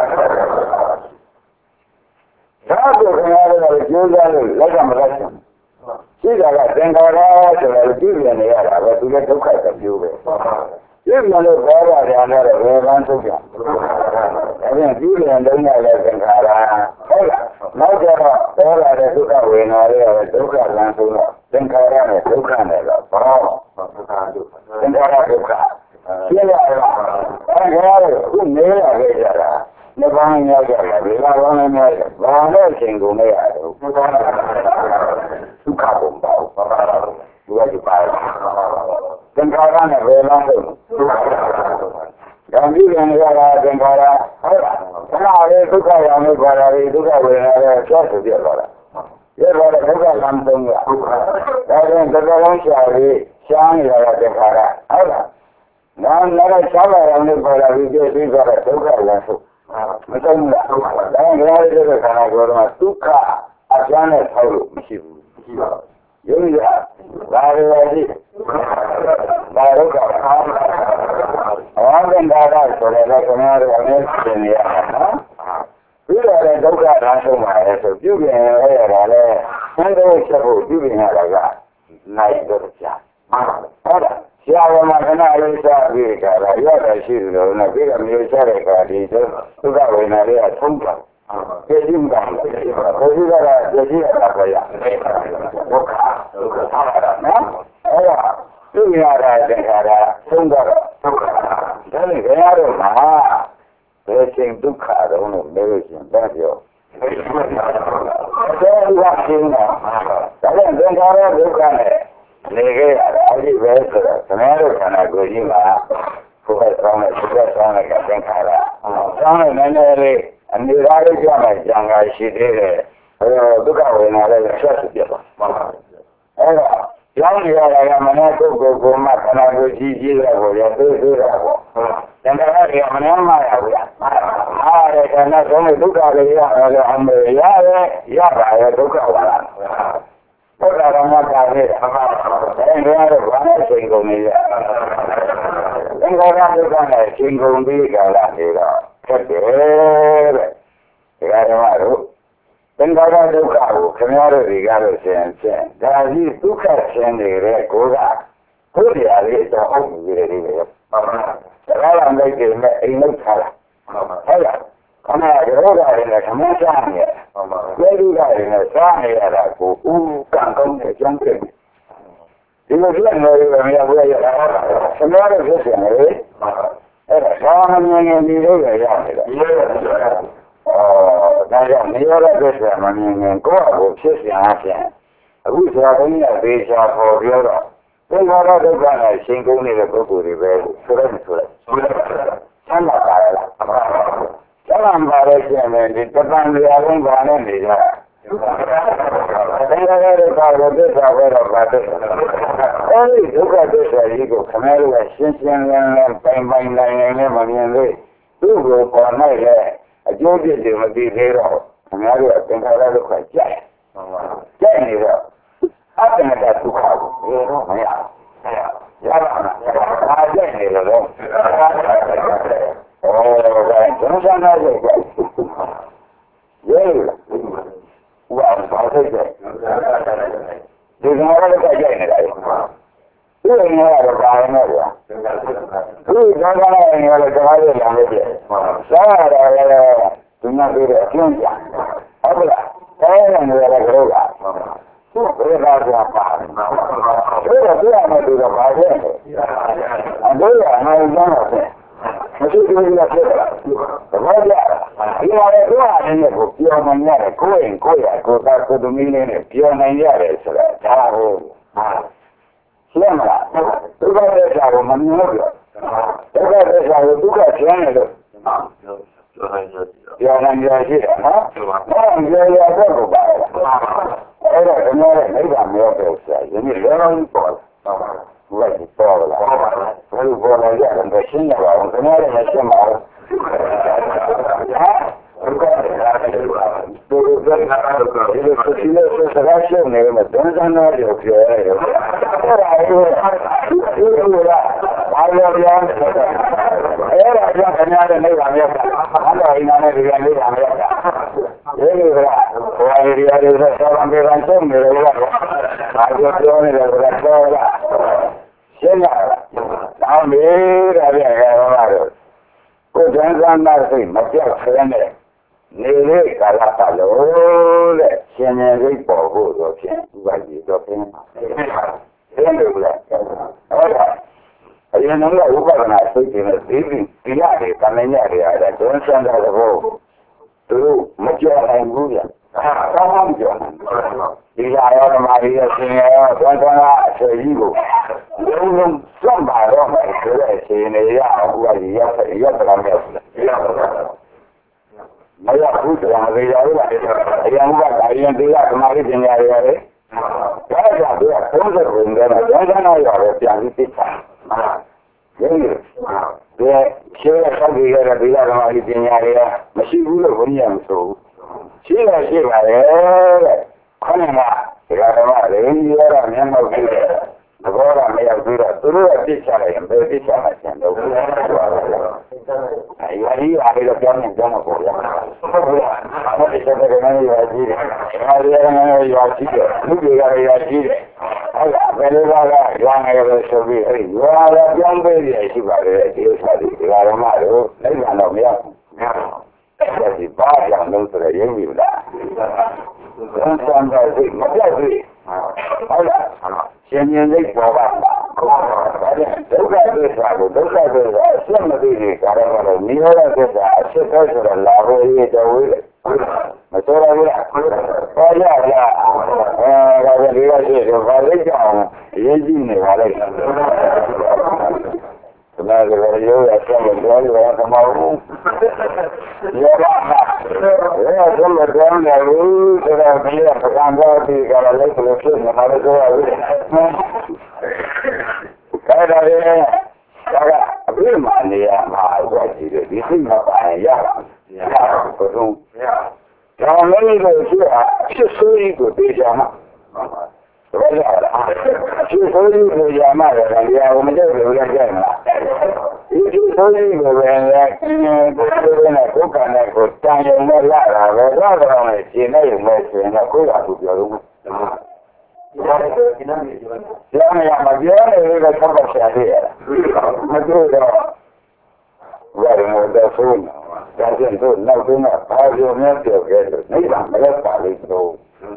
ဒါကိုခင်ဗျားတို့ကကြိုးစားလို့လက်ကမလက်ချင်ရှိတာကသင်္ခါရဆိုတော့ကြည့်ပြန်နေရတာပဲသူလည်းဒုက္ခတစ်မျိုးပဲကြည့်ပြန်လို့ဘောရတယ်နဲ့တော့ဘယ်ကန်းဒုက္ခဒါပြန်ကြည့်ပြန်လုံးရတဲ့သင်္ခါရဟုတ်လားနောက်ကျတော့ဘောရတဲ့ဒုက္ခဝေဒနာတွေဒုက္ခလမ်းဆုံးတော့သင်္ခါရနဲ့ဒုက္ခနဲ့တော့ဘောဒုက္ခဒုက္ခသင်္ခါရဒုက္ခရှင်းရလားအဲဒါကခုနေရခဲ့ကြတာနှစ်ပေါင်းများကြတယ်ဒီလာပေါင်းများကြဘာလို့အချိန်ကုန်နေရတော့ဒုက္ခဒုက္ခပုံပေါ့ဒီကဒီပါသင်္ခါရနဲ့ဘယ်လမ်းလို့ဒုက္ခဓမ္မိပြန်ရတာသင်္ခါရဟုတ်လားခဏလေးဒုက္ခရောင်လို့ပါတာဒီဒုက္ခဝေဒနာတွေဆက်ဆိုပြသွားတာရတော့ဒုက္ခလမ်းသုံးရဒါကြောင့်တစ်လုံးရှာပြီးရှားနေရတဲ့သင်္ခါရဟုတ်လားနာမလည်းရှားလာရောင်လို့ပါတာဒီပြည့်ပြီးသွားတဲ့ဒုက္ခလမ်းဆုံးမသုံးဘူးလားဒါကြောင့်ဘုရားရဲ့ခန္ဓာကိုယ်တော်မှာဒုက္ခအကျမ်းနဲ့ဆောက်လို့မရှိဘူးမရှိပါဘူးယုံကြဒါရည်ရှိဒါဒုက္ခအဝန္တန်ဒါကဆိုတဲ့ခဏရအမြဲရှင်းနေရတာနော်ပြီးတော့လည်းဒုက္ခဓာတ်ဆုံးပါလေဆိုပြုပြင်ရရတာလေသံတော်ချက်ဖို့ပြုပြင်ရတာကနိုင်တော့ကြာဟုတ်လားဆရာကမှခဏလေးစားပြီးကြတာရတာရှိတယ်လို့နဲ့ပြီးတော့မျိုးစားတဲ့ခါဒီဒုက္ခဝေဒနာလေးကသုံးတယ်ပြည့်စုံတာပြည့်စုံတာပြည့်စုံတာပြည့်စုံတာပေါ်ရဒုက္ခဒုက္ခသာရနော်အဲ့ဒါသူရတာသင်္ခါရသုံးတော့ဒုက္ခဒါနဲ့ဘယ်ရတော့မှာဘယ်ချိန်ဒုက္ခတော့လို့မေးလို့ရှင်တတ်ပြောဒါကရှင်းတာဒါနဲ့သင်္ခါရဒုက္ခနဲ့နေခဲ့ရတာအဲ့ဒီပဲဆိုတော့ခဏတို့ခန္ဓာကိုယ်ကြီးမှာဘုရားဆောင်းတဲ့ဘုရားဆောင်းတဲ့သင်္ခါရဆောင်းတဲ့နည်းနည်းလေးအနေရာလေးကြမှာကြံကားရှိသေးတယ်အဲတော့ဒုက္ခဝေဒနာလည်းဆက်စုပြပါမှန်ပါအဲ့တော့ကျောင်းရတာကမနကုတ်ကိုကိုမှခန္ဓာကိုယ်ကြီးကြီးရဖို့ရသိသိတာပေါ့တန်ခါရကမနမရဘူးလားအားရခန္ဓာဆုံးဒုက္ခတွေရအမေရရရပါရဲ့ဒုက္ခဝါလားဘုရားရမတာနဲ့အမှားအဲဒီကတော့ဘာနဲ့ချိန်ကုန်နေရသင်္ခါရဒုက္ခနဲ့ချိန်ကုန်ပြီးကြလာနေတော့ခက်တယ်တဲ့ဒီကဓမ္မတို့သင်္ခါရဒုက္ခကိုခင်ဗျားတို့ဒီကားလို့ရှင်ဖြင့်ဒါကြီးဒုက္ခရှင်နေတဲ့ကိုယ်ကဘုရားလေးတော့ဟုတ်ပြီလေဒီလေမှန်ပါဒါကလည်းလိုက်တယ်နဲ့အိမ်လောက်ထားတာဟုတ်လားခဏရောဂါတွေနဲ့ခမချမ်းနေမှန်ပါကျေးဇူးတွေနဲ့စားနေရတာကိုဦးကံကောင်းတဲ့အကြောင်းပြဒီလိုဖြစ်နေလို့မရဘူးရတာခင်ဗျားတို့ဖြစ်နေလေအဲ့ဒါဘာမှမမြင်နေလို့ရရတယ်အော်ဒါကြောင့်နေရတဲ့ကိစ္စမမြင်ရင်ကိုယ့်အကိုဖြစ်စီအားဖြင့်အခုဆရာတော်ကြီးကသေချာပေါ်ပြောတော့သင်္ခါရဒုက္ခနဲ့ရှင်ကုန်နေတဲ့ပုဂ္ဂိုလ်တွေပဲဆိုရဲဆိုရဲဆမ်းပါပါလားဆမ်းပါပါရဲ့ရှင်မယ်ဒီတပံတရားလုံးပါနဲ့နေကြသင်္ခါရဒုက္ခကိုသစ္စာပဲတော့ပါတယ်အဲဒီဒုက္ခသစ္စာကြီးကိုခမဲလို့ရှင်းရှင်းလင်းလင်းပိုင်ပိုင်နိုင်နိုင်နဲ့မမြင်သေးသူ့ကိုပေါ်နိုင်တဲ့အကျိုးပြည့်တွေမသိသေးတော့ခင်ဗျားတို့သင်္ခါရဒုက္ခကြိုက်ကြိုက်နေတော့အတ္တနဲ့ဒုက္ခကိုဘယ်တော့မရရပါမလားအားကျနေလို့ဩဒါကျွန်တော်ဆန္ဒစိတ်ကရေးဝါဘာစိတ်ကဒီကောင်လည်းကြိုက်နေတာလေဒီနေရာတော့ဘာလဲဗျာဒီကောင်ကလည်းနေရာတော့ဘာလဲလာလို့ပြစားရတယ်လည်းသူများပြောတဲ့အကျဉ်းကြဟုတ်လားအဲဒါနေရာကတော့ကဘယ်လာကြပါ့ဘယ်တော့ပြရမယ်ဒီတော့ဘာလဲအဘိဓမ္မာအမှန်တော့မရှိဘူးလားဖြစ်တာဘာကြဒီမှာလည်းသူအနေနဲ့ကိုပြောနိုင်ရတယ်ကိုယ်ရင်ကိုယ်ရကိုယ်သားကိုယ်သမီးနဲ့ပြောနိုင်ရတယ်ဆိုတာဒါဟုတ်ဟာရှင်းမလားဒုက္ခသစ္စာကိုမမြင်လို့ပြောဒုက္ခသစ္စာကိုဒုက္ခကျမ်းတယ်လို့ပြောနိုင်ရရှိတယ်နော်ဟုတ်ပြောရတော့ကိုပါအဲ့တော့ဒီမှာလည်းနိဗ္ဗာန်မျိုးပဲဆရာယနေ့လောလောကြီးပေါ်ဘယ်လိုပေါ်လာဘယ်လိုပေါ်လာကြတယ်ရှင်းရအောင်ဒီမှာလည်းရှင်းပါဦးဟာဘုရားတရားတော်ဘာလို့ဒီလိုဒီလိုစကားရှင်းနေမှာဒန်းစန်းတော့ပြောပြောရတယ်အဲ့ဒါကိုဒီလိုလားဘာလို့ပြောအဲ့ဒါကြောင့်ခင်ဗျားတဲ့နိဗ္ဗာန်ရောက်တာဘာလို့အိမ်နာနဲ့ဒီကနိဗ္ဗာန်ရောက်တာဒီလိုကဟိုအရီယာတွေဆိုတော့ဘယ်ကဆုံးနေလဲဘာလို့ပြောနေလဲဆိုတာတော့ရှင်းရအောင်မေးတာပြရတော့တော့ကိုယ်ကျမ်းစာနာစိတ်မပြောက်ခဲနဲ့နေလေကာလပတ်လို့တဲ့ရှင်ဉာဏ်စိတ်ပေါ်ဖို့တော့ဖြင့်ဥပဒေတော့ဖြင့်ရှင်းတယ်လေဟုတ်ကဲ့အရင်ကဥပဒနာစိတ်တွေနဲ့ဒီဒီဒီရတယ်တမန်ရတယ်အဲ့ဒါကျွမ်းစံတဲ့ဘောသူတို့မကြောက်နိုင်ဘူးဗျာဟာကောင်းကောင်းကြောက်နိုင်ဒီလာရောဓမ္မကြီးရဲ့ရှင်ရောသွန်သွန်ကအဆွေကြီးကိုလုံးလုံးစွန့်ပါတော့မယ်ဆိုတဲ့ရှင်နေရအောင်ဥပဒေရောက်ရောက်တယ်မယ်မရဘူးတရားတွေရလို့အရင်ကဒါရင်တရားဓမ္မကြီးပညာတွေရတယ်ဒါကြောင့်သူကသုံးသက်ဝင်တယ်ကျမ်းစာနာရတယ်ပြန်ပြီးသိတာရင်းနေတယ်ရှင်းရဆောက်ကြရတဲ့တရားဓမ္မကြီးပညာတွေကမရှိဘူးလို့ဘုရားမဆိုဘူးရှိရရှိပါရဲ့တဲ့ခဏမှတရားဓမ္မတွေရတာမျက်မှောက်ကြည့်တယ်သဘောကမရောက်သေးတော့သူတို့ကသိချလိုက်ရင်ဘယ်သိချမှကျန်တော့ဘူးအဲဒီအရေးအားလည်းကြောင်းနေကြောင်းတော့ဗျာဟုတ်လားမသိတဲ့ကနေရကြီးတယ်အဲဒီကနေရကြီးတယ်လူတွေကရကြီးတယ်ဟုတ်လားဘယ်လိုကရွာနေရလို့ဆိုပြီးအဲဒီရွာလည်းကြောင်းပေးရရှိပါတယ်ဒီဥစ္စာတွေဒီဓမ္မတို့လည်းတော့မရဘူးအဲဒီဘာကြောင့်လို့ဆိုရရင်ပြီလားသံသံတဲ့မပြတ်ဘူးဟုတ်လားရှင်ဉာဏ်စိတ်ပေါ်ပါဒုက္ခသစ္စာကိုဒုက္ခသစ္စာအရှင်းမသိသေးကြတော့လို့နိရောဓသစ္စာအရှင်းတော့ဆိုတော့လာဖို့ရည်တော်ဝေးမဆိုရဘူးလားပေါ်ရလားအဲဒါကလေးရရှိတော့ဘာလို့ကြောင်အရေးကြီးနေပါလဲဒီမှာကရောရဆက်မတော်ရတာမဟုတ်ဘူးရောပါအဲဒါမှတော့နေဘူးဆိုတော့ဒီကပကံတော်ဒီကလည်းလို့ဖြစ်နေမှာလို့ဆိုရဘူးအဲ့ဒါလေဒါကအပြည့်မှနေရမှာအဝတ်ကြီးတယ်ဒီစိတ်မှာပါရင်ရပါရပါဘုရားကျောင်းလေးကိုရှိတာဖြစ်ဆိုးကြီးကိုသိကြမှာဟုတ်ရလားဖြစ်ဆိုးကြီးကိုရမှာလည်းတရားကိုမတည့်ဘူးလည်းကြိုက်မှာဒီဖြစ်ဆိုးကြီးကိုပဲလည်းကိုယ်ကိုယ်နဲ့ကိုယ်ကနဲ့ကိုတန်ရုံနဲ့လာတာပဲတော့တော့လည်းရှင်းနေရုံနဲ့ဆိုရင်တော့ကိုယ်ကသူပြောလို့ပြောနေရမှာပြောနေလို့တော့ဆက်ပတ်ရှာသေးရမတွေ့တော့ဘယ်လိုလဲဆိုတော့ဒါကျတော့နောက်ဆုံးကဘာပြောများပြောခဲ့လို့နေပါမလဲပါလိမ့်တော့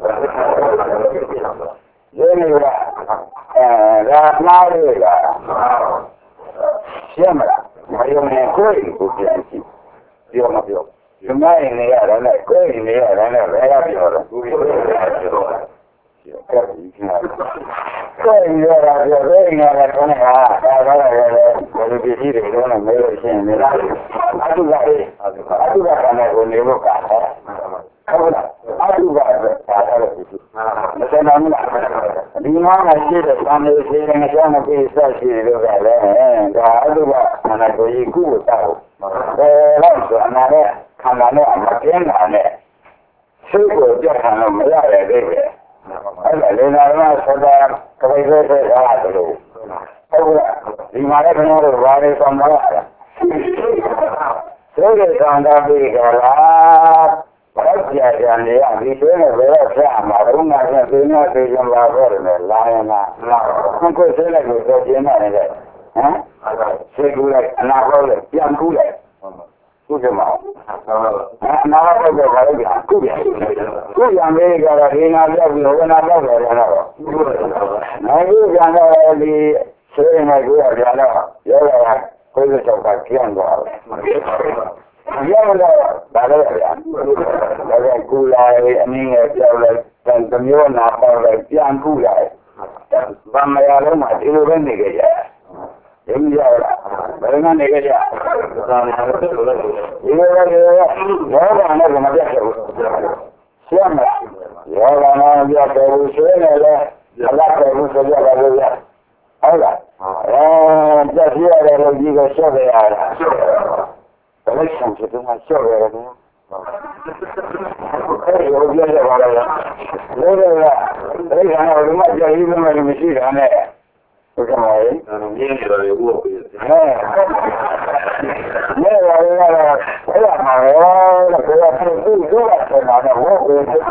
ဒီနေ့ကအဲဒါမှားလို့ကရှင်းမလားမယုံနဲ့ကိုယ်ကိုပြန်ကြည့်ပြောမပြောဒီမိုင်းနေရတယ်နဲ့ကိုယ်နေရတယ်နဲ့ဘယ်ကပြောတော့ကိုယ်ပြောတာကဲဒီကကိုယ်ရတာပြောရင်းရတယ်ခေါင်းကဒါတော့လည်းဘယ်လိုဖြစ်ပြီးတယ်တော့မေးလို့ရှိရင်လည်းအတုကအေးအတုကအတုကလည်းကိုနေလို့ကဟုတ်လားအတုကပဲပါတော့ဒီမစနာမလားဒီမှာရှိတဲ့သံဃာရှိတဲ့ငါကြောင့်မပြေဆက်ရှိတယ်လို့ကလည်းဒါအတုကမနကိုကြီးကုတော့ဘယ်တော့ဆိုအနာနဲ့ခန္ဓာနဲ့မပြင်းတာနဲ့စိတ်ကိုပြတ်ထန်လို့မရတဲ့အိဗယ်အဲ့ဒါလေနာရမဆိုတာကပိသေးတဲ့အားတလို့ဟုတ်လားဒီမှာလည်းခင်ဗျားတို့ဘာတွေဆောင်မရတာသိတဲ့သံသာပြီးကြလားဘာကြာကြာနေရဒီတွဲနဲ့ဘယ်တော့ဆက်မှာတော့ငါကသိနေသိကြပါတော့တယ်လာရင်လားဘုကိုသိလိုက်လို့ဆိုကျင်းနေတယ်ဟမ်သိကူလိုက်အနာဟောလိုက်ပြန်ကူလိုက်ဟုတ်ကဲ့မဟုတ်အနာဟောတော့ဘာလို့ပြန်ကူပြန်ကူပြန်လေးကြတော့ဒီနာပြောက်ပြီးဟိုနာပြောက်တယ်တော့နိုင်ကူပြန်တော့ဒီဆွေးနေကူရပြန်တော့ရောရကိုယ်စောက်ကပြန်သွားတယ်ရမလို့ဒါလည်းဗျာဒါကကူလာရေးအနည်းငယ်ပြောက်လိုက်တန်တမျိုးနာပေါက်လိုက်ပြန်ကူလိုက်ဗမာရလုံးမှာဒီလိုပဲနေကြကြရင်းရလားဘယ်နဲ့နေကြကြသာမန်လို့ဒီလိုပဲရောဂါနဲ့မပြတ်ဘူးရှင်းမလားရောဂါနဲ့ပြတ်တယ်ဘူးရှင်းနေလေအလားတူဘူးဆိုကြပါလို့ရဟုတ်လားအဲပြည့်ရတယ်လို့ဒီကိုရှော့ရတာဘယ်လိုဆန်ဖြစ်မှာရှော့ရတယ်နော်အဲ့ဒီလိုပြရပါလားလို့ရအဲ့ဒီကတော့ဒီမှာကြာကြီးမှလည်းမရှိတာနဲ့ဟုတ်ကဲ့ပါလေရင်းနေတော့ဥပ္ပဒေဟဲ့နေပါလေကတော့အဲ့ဒါမှာတော့ဘယ်လိုဖြစ်သူ့သူ့ကဆက်လာတော့ဟုတ်ကဲ့ဒါ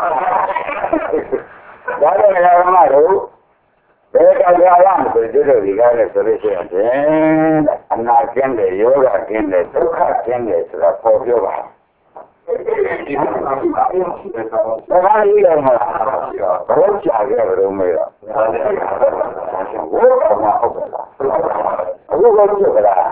တော့လည်းမှတော့ဘယ်ကကြာရမလဲဒီလိုဒီကားနဲ့ဆိုလို့ရှိရင်အနာကျင်းတယ်ယောဂကျင်းတယ်ဒုက္ခကျင်းတယ်ဆိုတာပေါ်ပြောပါဒီမှာဘာလို့လဲမလားဘာလို့ကြာခဲ့တော့မေးတော့ဘုရားကဟုတ်ကဲ့လားအခုကကြည့်ကြလား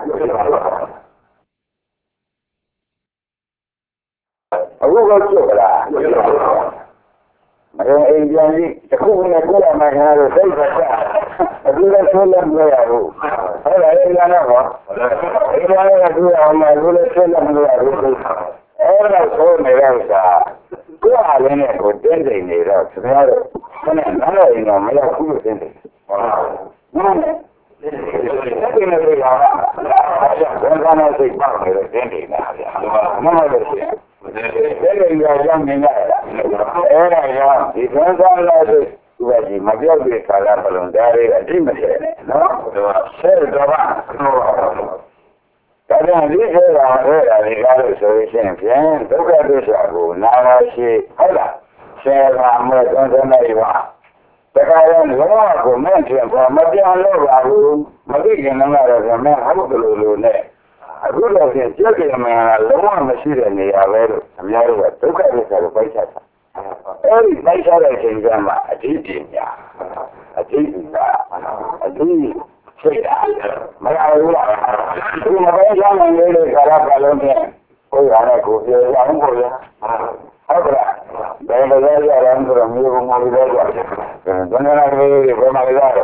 အခုကကြည့်ကြလားမင်းအိမ်ပြန်ပြီးတခုနဲ့ကိုယ်လာမှခါတော့စိတ်ကဆက်အခုလည်းဆွလည်းမရဘူးဟုတ်လားအိမ်ကတော့ဟောအိမ်ကတော့သူ့အောင်မှအခုလည်းဆွလည်းမရဘူးအဲ့ဒါဆိုနေတော့စာကိုယ်အားလည်းနဲ့ကိုတင်းတိမ်နေတော့ခင်ဗျားတို့ခဏနားလို့ရင်တော့မရဘူးလို့တင်းတယ်ဟုတ်လားမှန်တယ်ဒီနေ့လည်းရောဘယ်ကနေစိတ်ပေါက်နေတော့တင်းတိမ်နေတာဗျာမှန်တယ်ရှင်ဒီလိုရောကြောင်းနေရတယ်အဲ့ဒါကြောင့်ဒီသံဃာလာဆိုသူကဒီမပြောက်တဲ့ကာလပလုံးဒါတွေအတိမထည့်နဲ့နော်ဆဲတော့ပါဒါကြောင့်ဒီခေတ်ကအဲ့ဒါတွေကားလို့ဆိုရင်ဖြင့်ဒုက္ခဒုစရကိုနာလာရှိဟုတ်လားဆဲပါမဲ့သုံးသုံးနေပါတခါတော့လောကကိုမင်းပြန်ပေါ်မပြန်လို့ပါဘူးမသိခင်တော့လည်းမင်းဟုတ်တယ်လို့လို့နဲ့အခုတော့ကျက်ကြင်မှလုံးဝမရှိတဲ့နေရာပဲလို့အများကြီးကဒုက္ခဒုစရကိုပိုက်ချတာအဲ့ဒီပိုက်ချတဲ့အချိန်ကမှအဓိပညာအဓိပညာအဓိစိတ်အားမရဘူးလားဒီမပဲကြောင်းနေလေကာလပတ်လုံးနဲ့ကိုယ်ရတဲ့ကိုပြောရအောင်ကိုရဟုတ်ကဲ့ဘယ်လိုလဲရအောင်ဆိုတော့မျိုးမလို့တော့ဘယ်နဲ့လဲဘယ်မှာလဲတော့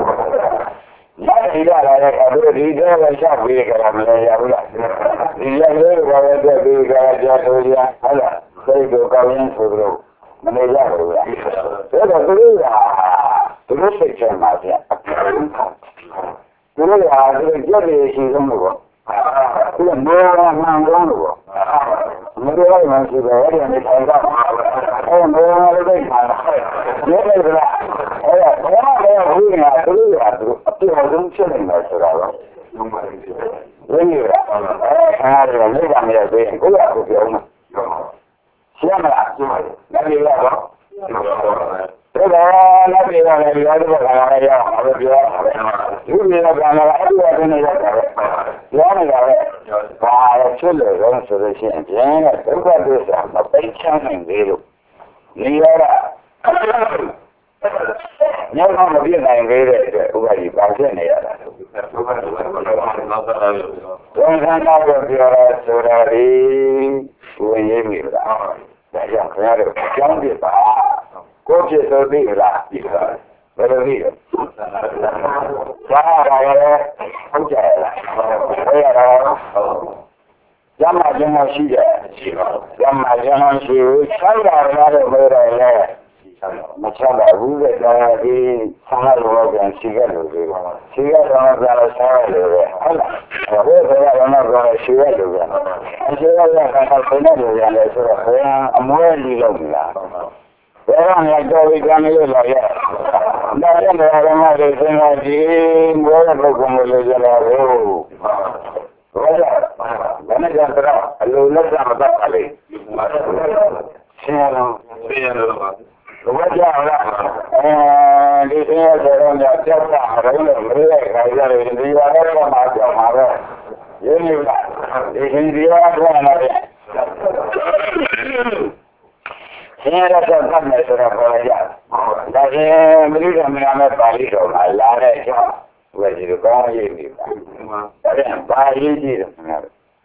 ဒီရလာတဲ့အခုဒီတော့ရှောက်ပြီးကြတာမလဲရဘူးလားဒီရလေးဘာပဲတက်ပြီးကြတာဆိုရဟုတ်လားစိတ်ကိုကောင်းရင်ဆိုလို့မနေရဘူးလားဒါတော့သူကသူတို့စိတ်ချမှာဗျာသူတို့ဟာဒီကြက်တွေရှိဆုံးလို့ပေါ့သူကမောမှန်ကောင်းလို့ပေါ့မတော်ရမှရှိတယ်အဲ့ဒီအနေထိုင်တာအဲ့မောလည်းပါလားရဲတယ်လားအဲ့ဒါဘာလဲဟိုနေတာသူတို့ကသူအပြည့်အစုံဖြစ်နေတယ်ဆိုတာတော့ရင်းရအဲ့ဒါလည်းမိဘမျိုးပဲကိုယ့်အကူပြောမှာရှင်းမလားရှင်းပါလေလည်းရတော့ဒါကလည်းပြည်ရတယ်ဒီလိုတော့ခါရရအောင်လို့ပြောဒီနေ့ကလည်းအဲ့ဒီကနေရတယ်ပြောနေရတယ်ဘာဖြစ်လို့လဲဆိုလို့ရှိရင်ကျင်းတဲ့ဒုက္ခဒုစရမပိတ်ချနိုင်သေးလို့နေရတာညောင်းမပြည့်နိုင်သေးတဲ့အတွက်ဥပဒေပါဖြစ်နေရတာဒုက္ခဒုစရနောက်ဆက်လာလို့ဒုက္ခနောက်တော့ပြောရဆိုတာဒီဝင်ရင်းမိလားဒါကြောင့်ခင်ဗျားတို့ကြောင်းပြပါကိုဖြစ်ဆိုသိလားဒီကဘယ်လိုသိလဲသာရရဟုတ်ကြလားဘယ်ရတော့ကျမ်းမာခြင်းမရှိတယ်ရှိပါဘူးကျမ်းမာခြင်းမရှိဘူးချမ်းသာရတဲ့ဘယ်တော့လဲမချမ်းသာဘူးတဲ့ဒါဒီဆန္ဒလိုပြန်ရှိခဲ့လို့ဒီပါရှိခဲ့တော့ပြန်လို့ဆန္ဒလိုပဲဟုတ်လားဘယ်ဘယ်ကတော့ရှိခဲ့လို့ပြန်ရှိခဲ့တဲ့အခါကျဆန္ဒလိုပြန်လဲဆိုတော့ဘယ်အမွဲလီလို့မလား Pero me ha todo y camino la ya. No, no, no, no, no, no, aquí, bueno, como le dio la veo. Vaya, van a entrar, a los no se mata a ley. Sí, no, sí, no. Lo voy a hablar. Eh, dice que donde hacía la reunión, me voy a caer de día a la más a más. Yo ni hablar. Dice día a la Señora Santana será por allá. La que me dice, mira, me palizo, la derecha. Pues si lo como yo, está bien, para allí, señor.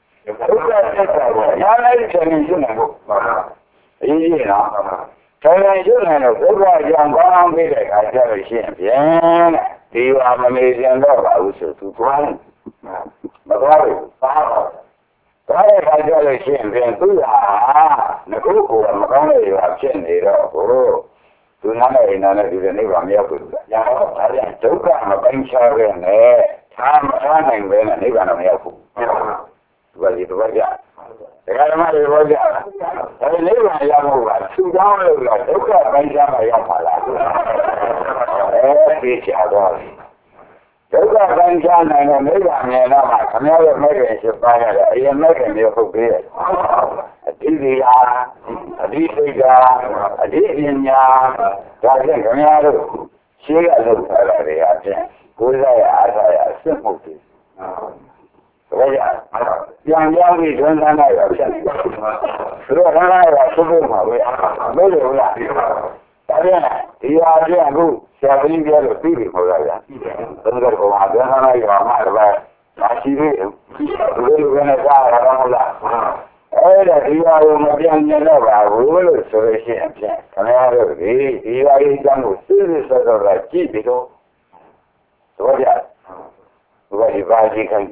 Ya no hay que mencionar. Y no. Pero yo no lo puedo llamar, mire, allá lo siempre. Bien. Digo, me diciendo, va a usar tu plan. ¿Me acuerdo? Cái phải cho lời chuyện về tôi là nó cứ của mà có người làm chuyện gì đó của tôi nói này nó là điều này làm nhiều thứ ya nó phải là chúng ta mà bên sau về này tham tham hành về này nó làm nhiều thứ vậy thì vậy cái đó mà đi vậy cái nếu mà làm một lần suy đoán được là chúng ta bên sau mà làm phải là đấy thì chả rồi chúng ta bên sau này là nếu làm nghề nó mà không nhớ được mấy cái sự phải là yên mấy cái nhiều không biết đi đi à đi đi ra đi đi nhà ra cái không nhớ được chỉ là lúc phải là để à chứ cuối ra à ra à sẽ một cái bây giờ yang yang thì chúng ta này là chuyện rồi nó này là số lượng mà bây bây giờ là cái này thì à chứ anh cũng sẽ đi về được tí thì thôi rồi tôi nói của họ nó này là mà là là chỉ đi tôi cái này ra là nó là ấy là đi vào một cái nhân nó vào với rồi rồi xem xem cái này rồi đi đi vào cái trang của sư sư rồi là chỉ biết thôi tôi giờ vậy vài gì không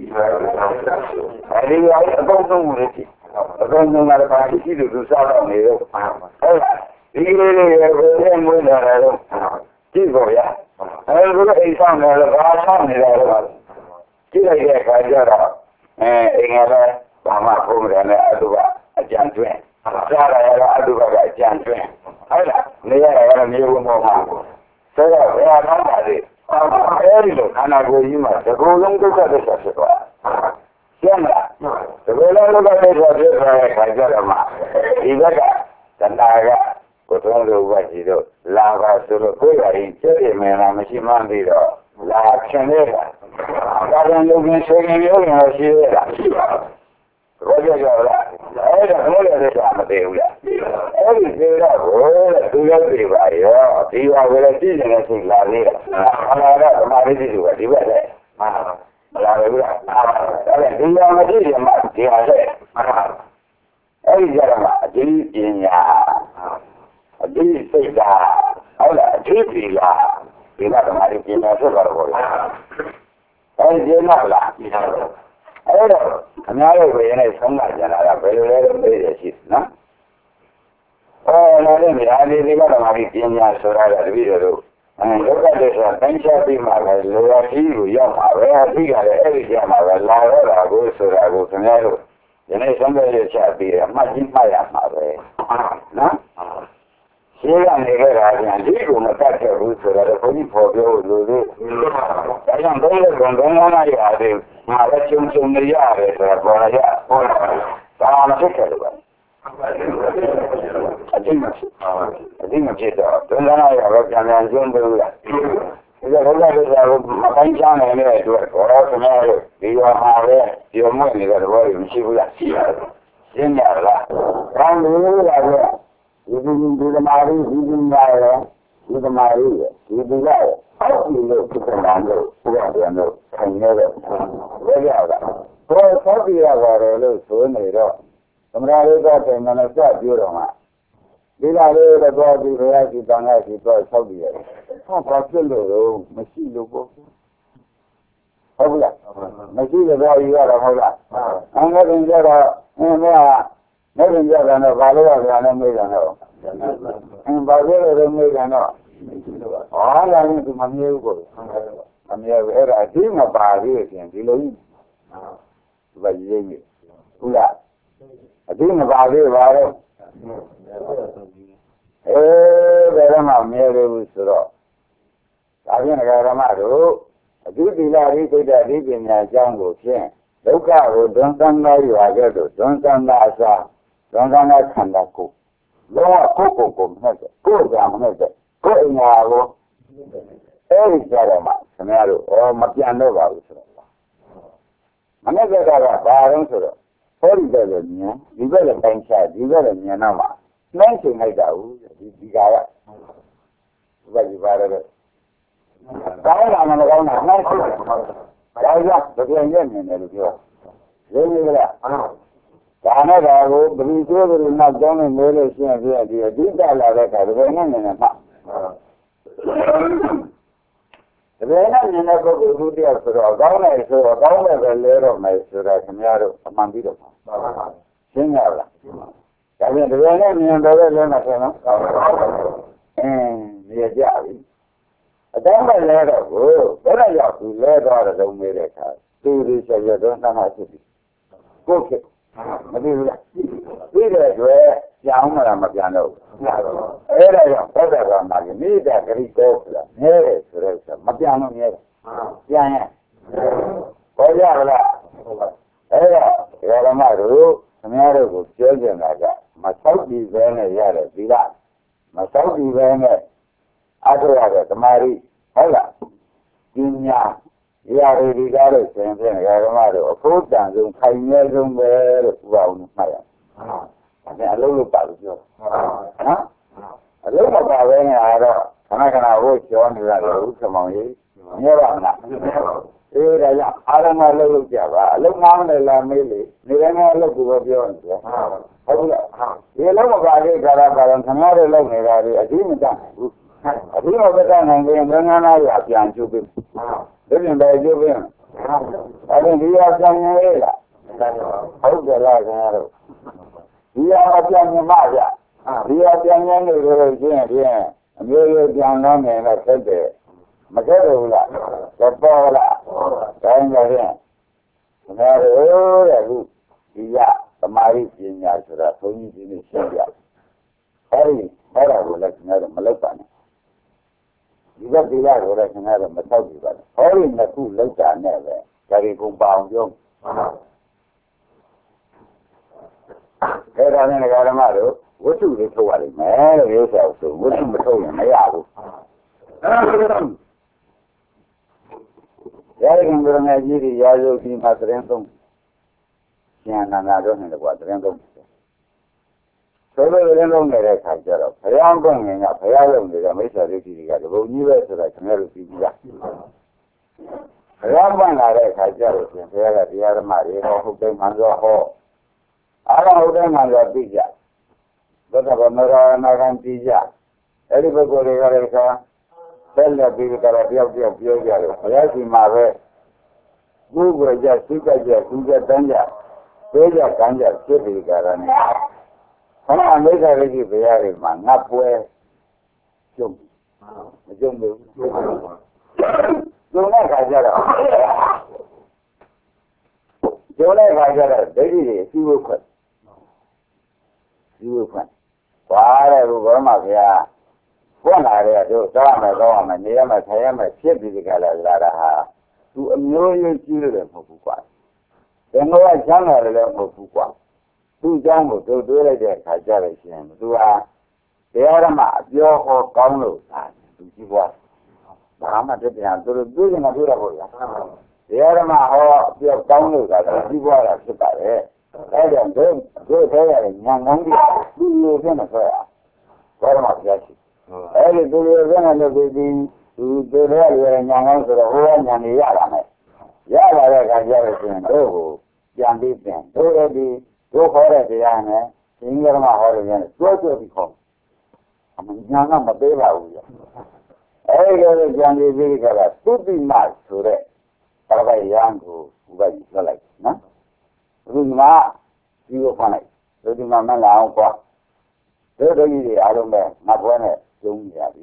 ấy đi vào cái công công người gì công công là phải chỉ được sao đó này đâu đi đi đi về mới là đâu chỉ rồi à ấy cái xong là ba xong này là chỉ là cái cái đó eh nghe là bà mà không là aduba ajan tuyển ra là aduba ajan tuyển ấy là nếu là nhiều mà mà thế là cái nó là gì cái gì đó anh nói gì mà cái cô luôn cứ cái đó sẽ có xem là cái đó nó cái đó sẽ cái cái đó mà ý là cái thành ra của tôi được vậy gì đó là vào sự cố gắng chơi thì mình làm gì mà đi đó là action đấy là các anh lúc này chơi cái gì đó là gì đó rồi giờ là ấy là nó là để làm điều là ấy thì là rồi tôi nói gì vậy đó thì vào cái gì này thì là gì là là mà đi gì vậy vậy đấy mà là cái là là đi vào cái gì mà thì là đấy ấy giờ mà đi đi nhà đi xây nhà ấy là đi gì là thì là mà đi nhà rất là rồi ấy gì nào là ấy rồi anh nói về này sống lại là là phải lấy để gì nó ờ nó đi ra đi đi vào mà đi nhà sửa lại là đi rồi anh lúc đó thì là đánh xe đi mà là lừa đi rồi giờ mà về đi cái ấy thì mà là la đó là cô sửa lại cô thế này rồi cái này xong rồi sẽ đi mà chính mà mà về nó chỉ là này cái là đi cũng là cái cái rồi sửa lại có đi phô biểu rồi cái rằng đấy là còn còn nó này à thì mà cái chung chung này à thì là bỏ ra à đó nó sẽ cái rồi Adi adi macam tu. Tuan lah ya, kalau yang jom tu lah. Jadi kalau kita makan jangan ni tu, orang semua dia mahu dia mahu ni kalau boleh mesti boleh. Jadi lah. Kan dulu lah. Ibu ibu mari, ibu mari, ibu mari, ibu mari. Apa ni kita mahu? Bukan dia mahu. Kan ni lah. Jadi lah. Kalau saya dia kalau tu ni lah. Kamera lepas tu mana saya jual mana. Bila lepas tu dia di tangga di tu Saudi. Kau pasal tu mesti lupa. Apa lah? Mesti lepas dia lah apa. Angkat dia lah. Ni mana? Ni dia lah nak balu lah nak mereka nak. Ni balu lah mereka nak. Ah, yang itu mami aku. Mami aku era di mana baru yang di lain. Bagi ni. Pula. Adi mà vào đi vào đâu? Eh, berama mere usuro. Tapi negara maru, itu tidak di tidak di dunia janggu sih. Luka ru donsan lagi aja tu, donsan asa, donsan kandaku. Luka kuku kuku macam, kuku jam macam, kuku nyawa. Eh, cara mak, semeru, oh macam anda baru usuro. Mana negara baru usuro. Hori belanya, di belakang bangsa, di belakangnya nama. Nanti ngai tahu, di digaya. Bagi barat. Kau nama kau nama, nanti. Kau ya, bagian ni ni lucu. Jadi bila, karena dah begitu berulang tahun mula siapa dia dia tidak lari kau, begitu ni nama. Begitu ni nak kau begitu dia suruh, kau ni suruh, kau ni berlero, ni suruh, semua mandi tu. Sehingga lah. Tapi begitu ni yang berlero macam mana? Hmm, dia jadi. Ada lero, oh, berapa jauh lero ada tu mereka. Tu di sana tu nama sini. Okey, macam tu. Ini dua yang mana macam tu. Era yang pada ramai ni dah kerja tu lah. Ni surat macam tu ni. Yang ni. Kau ya lah. Era era maru, semua tu kerja naga. Masuk di sana ya ada tidak. Masuk di sana. Ada ada temari, ada. Dunia, ya ini kalau sebenarnya kalau malu, aku dah jom kaya jom ber, wow macam. Tapi alu lupa tu. Hah? Alu lupa ni ada. Karena karena aku cuma ni ada, aku cuma ni. Ni apa nak? Eh, dah ada malu lupa apa? Alu mana lah mili? Ni kan alu buat dia ni. Aku lah. Ia lu apa lagi cara cara semua lu ni lagi, asyik macam. Asyik macam nanti dengan ayah yang cukup. Jadi dah cukup. Ada dia macam ni lah. Aku jelas kan. Dia macam ni macam. Dia macam ni tu dia dia. Dia dia macam ni lah sedih. Macam tu lah. Cepat lah. Kau ni dia. Sebenarnya oh aku dia kemari sini sudah sunyi sini sini. Hari hari boleh sebenarnya melakukan. Jika tidak boleh sebenarnya macam juga. Hari nak tu lakukan ni le. Cari kumpang jom. Kerana negara malu, waktu itu wali mana dia sahut, waktu betul ni aku. Jadi kalau ngaji di jauh di materi tu. Yang nak ada ni lepas tu. Kalau orang ni ada kerja, payah orang ni nak payah orang ni macam ada di kerja. Baru ni bersara kenal di kerja. Payah orang ada kerja, payah dia ada mari, orang manjau ho. Orang orang manjau kerja. Betul benar orang kerja. Jadi betul mereka. Saya bila kalau dia dia dia dia, payah si mahu. Guru aja, suka aja, suka tanya. Beja kanja ciri karena kalau Amerika lagi bayar mana pun jom jom jom nak kerja dah jom nak kerja dah jadi siapa pun siapa pun wah itu berapa ya pun ada tu sama sama ni ama saya ama siapa di kalau ada tu ambil ciri dah bukan. Tengoklah jangan ada berbuat. Tu jangan tu tu ada kerja macam tu ah. Dia ramah dia kau kau lu, tu jiwa. Ramah tu dia tu tu jangan tu lah. Dia ramah oh dia kau lu kan jiwa lah sekarang. Ada tu tu saya yang nanti tu jangan saya. Ramah dia sih. Ada tu jangan ada di tu tu dia yang nanti tu orang yang ni ya ramai. Ya ada kerja macam tu. Yang di sini, tu di, tu orang dia ni, Inggris mah orang dia, tu tu di kau. Aman jangan berbeza hujan. Eh kalau yang di sini kalau tu di mas surat, kalau yang tu bukan selai, na? Tu di mana, dia mana? Tu di mana lah apa? Tu di alam ni, nak buat ni, jom jadi.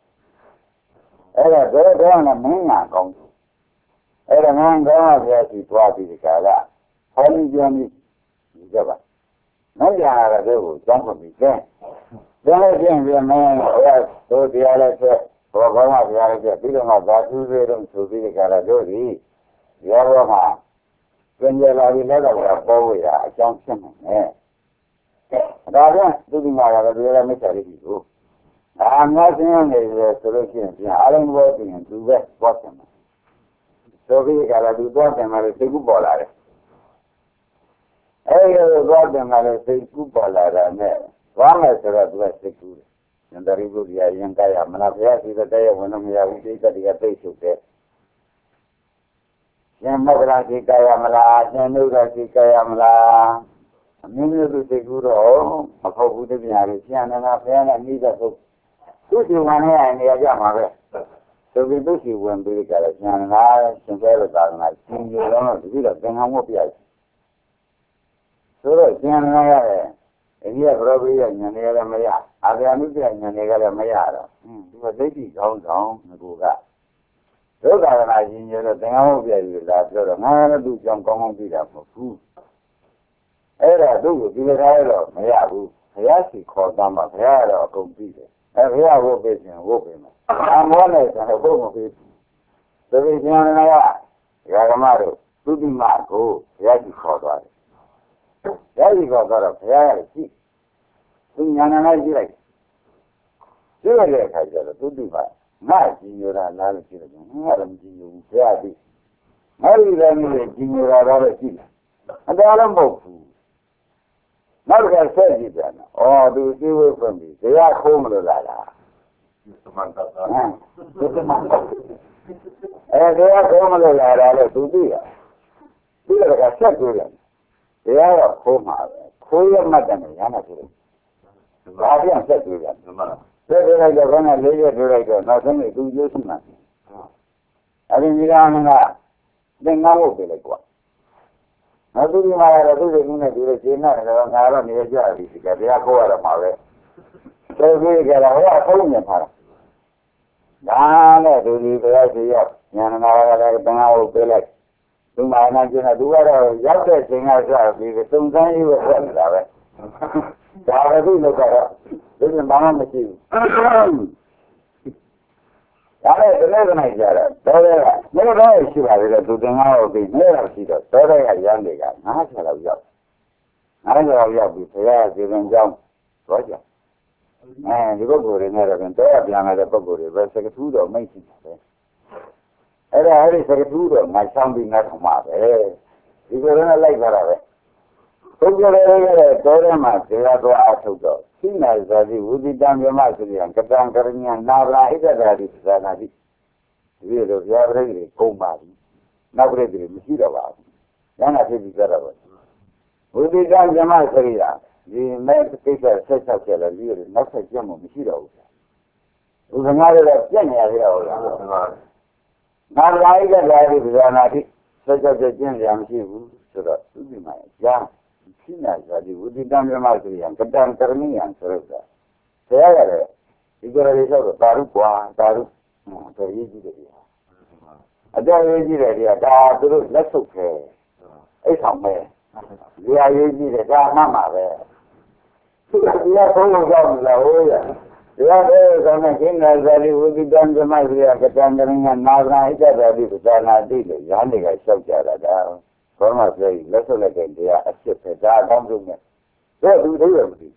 Eh tu tu orang mana kau? Eh orang kau dia situasi di kalau. Hari jami, jawab. Nanti ada tu, jangan mikir. လည်းပြင်ပြင်မင်းတို့တရားလည်းဆက်ဘောကောင်းမှတရားလည်းဆက်ပြီးတော့မှသာသူတွေတော့ဆိုပြီးကြတာတို့ဒီရောဘောမှာကျင်ကြလာပြီးလည်းတော့ပေါ်ဝေးတာအကြောင်းဖြစ်နေတယ်ဒါကြောင့်သူဒီမှာလည်းဒီလိုမိစ္ဆာရိကိုဒါမှဆင်းရဲနေတယ်ဆိုလို့ရှိရင်ပြန်အားလုံးဘောပြင်သူပဲဘောတယ်ဆိုပြီးကြတာသူတော့တယ်မှလည်းစိတ်ကူးပေါ်လာတယ်အဲ့ဒီလိုတော့တယ်မှလည်းစိတ်ကူးပေါ်လာတာနဲ့ဘာမှဆိုတော့သူကစိတ်ကူးတယ်ဉာဏ်တရိပုရိယရင်ကာယမနာဘုရားရှိတဲ့တဲ့ဝင်လို့မရဘူးစိတ်တည်းကသိချုပ်တယ်ရှင်မောဂလာရှိကာယမလားရှင်နုဒရှိကာယမလားအမျိုးမျိုးသူစိတ်ကူးတော့မဟုတ်ဘူးတပြားလေးရှင်နန္ဒဘုရားနဲ့အမိတဲ့ဟုတ်သူ့ဒီဝန်နဲ့နေရာကြမှာပဲဆိုပြီးသူ့စီဝင်ပြီးကြတယ်ရှင်နန္ဒရှင်ကျဲလို့သာငါရှင်ကျဲတော့ဒီလိုသင်္ကန်းဝတ်ပြရဆိုတော့ရှင်နန္ဒရဲ့အိန္ဒိယဘရောပိယဉာဏ်တွေကလည်းမရအာဂယနုပြဉာဏ်တွေကလည်းမရတော့ဒီမှာဒိဋ္ဌိကောင်းဆောင်ငကူကဒုက္ခရဏရှင်ကျဲတော့သင်္ကန်းဝတ်ပြရလာပြောတော့ငါလည်းသူ့ကြောင့်ကောင်းကောင်းသိတာမဟုတ်ဘူးအဲ့ဒါသူ့ကိုဒီလိုထားတော့မရဘူးဘုရားရှိခေါ်သားမှာဘုရားကတော့အကုန်ပြီးတယ်အဲဘုရားဝတ်ပေးခြင်းဝတ်ပေးမယ်အမောနဲ့ဆိုတော့ဘုမပေးဘူးသတိဉာဏ်နဲ့ကဓမ္မတို့သုတိမကိုဘုရားရှိခေါ်သွားတယ်ဘုရားရှိခေါ်သွားတော့ဘုရားရဲ့ရှိသူဉာဏ်နဲ့ကြည့်လိုက်ကြည့်ရတဲ့အခါကျတော့သုတိမငါကြည်ညိုတာလားလို့ကြည့်တယ်ငါလည်းမကြည်ညိုဘူးဘုရားသိငါဒီလည်းမျိုးကြည်ညိုတာတော့ရှိတယ်အတော်လည်းမဟုတ်ဘူးနောက်တစ်ခါဆက်ကြည့်ပြန်တော့ဩသူသိဝိဖွင့်ပြီးတရားခိုးမလို့လာလားသမန္တတာအဲတရားခိုးမလို့လာတာလို့သူသိရသူကဆက်ကြည့်တယ်တရားတော့ခိုးမှာပဲခိုးရမှတ်တယ်ရမ်းတာဖြစ်တယ်ဘာပြန်ဆက်ကြည့်ပြန်ဆက်ကြည့်လိုက်တော့ခဏလေးရတွေ့လိုက်တော့နောက်ဆုံးသူကျိုးရှိမှာအဲဒီမိသားစုကသင်္ကန်းဝတ်ပြလိုက်ကွာနောက်သူဒီမှာတော့သူ့ရဲ့င်းနဲ့ဒီလိုရှင်းနေတော့ငါတော့နေရကြပြီဒီကတရားခိုးရတော့မှာပဲဆိုပြီးကြတော့ဟောဖုံးနေပါလားဒါနဲ့သူဒီတရားရှိရညာနာကလည်းတန်ခါကိုပေးလိုက်သူမာနာကျင်းတော့သူကတော့ရောက်တဲ့ချိန်ကစပြီးသုံးသန်းရေးပဲဆက်နေတာပဲဒါပဲသူ့လောက်ကတော့ဒီမှာဘာမှမရှိဘူးဒါလည်းတနေ့ကနေ့ကြတော့တော်တယ်ကမင်းတို့ရှိပါလေသူတင်ကားကိုပြီးနေတော့ရှိတော့တော်တယ်ကရမ်းတွေကငါးဆယ်လောက်ရောက်ငါးဆယ်လောက်ရောက်ပြီးဘုရားစီရင်ကြောင်းတော့ကြအဲဒီပုဂ္ဂိုလ်တွေနဲ့တော့တော့ပြန်လာတဲ့ပုဂ္ဂိုလ်တွေပဲစကထူးတော့မိတ်ရှိတယ်အဲ့ဒါအဲ့ဒီစကထူးတော့ငါချမ်းပြီးငါထမှာပဲဒီကိုယ်နဲ့လိုက်ကြတာပဲဘုရားလည်းတော်တယ်မှာတရားတော်အထုတ်တော့စိနာဇာတိဝုဒိတံမြမဆိုရင်ကတံကရဏနာဗလာဣဒရာတိသာနာတိဒီလိုဘုရားပြိဋိကုန်ပါပြီနောက်ပြိဋိမရှိတော့ပါဘူးဉာဏ်ဖြစ်ပြီးကြတော့ပါဝုဒိတံမြမဆိုရဒီမဲ့ကိစ္စဆက်ဆက်ကြတယ်ဒီလိုနောက်ဆက်ကြမှမရှိတော့ဘူးဘုရားငါလည်းပြက်နေရသေးဟုတ်လားနာဗလာဣဒရာတိသာနာတိဆက်ဆက်ကြကျင့်ရမရှိဘူးဆိုတော့သူဒီမှာကြားစိနာဇာတိဝုဒိတံမြမဆိုရင်ကတံကရဏီယံဆိုတော့ဆရာကလည်းဒီကြရလေးတော့တာရုကွာတာရုတော်ရေးကြည့်တယ်ဗျာအတော်ရေးကြည့်တယ်ဗျာဒါသူတို့လက်ဆုပ်ခဲအိတ်ဆောင်ပဲဒီဟာရေးကြည့်တယ်ဒါမှမှာပဲသူကဒီဟာဆုံးလို့ကြောက်နေလားဟိုးရဒီဟာတဲ့ကောင်းတဲ့ကိနာဇာတိဝုဒိတံမြမဆိုရင်ကတံကရဏီယံနာဂရာဣတ္တရာတိပဇာနာတိလို့ရားနေကလျှောက်ကြတာဒါဘောမပြောရင်လက်ဆုပ်လိုက်တဲ့တရားအဖြစ်ပဲဒါအကောင်းဆုံးပဲဒါသူသိရမသိ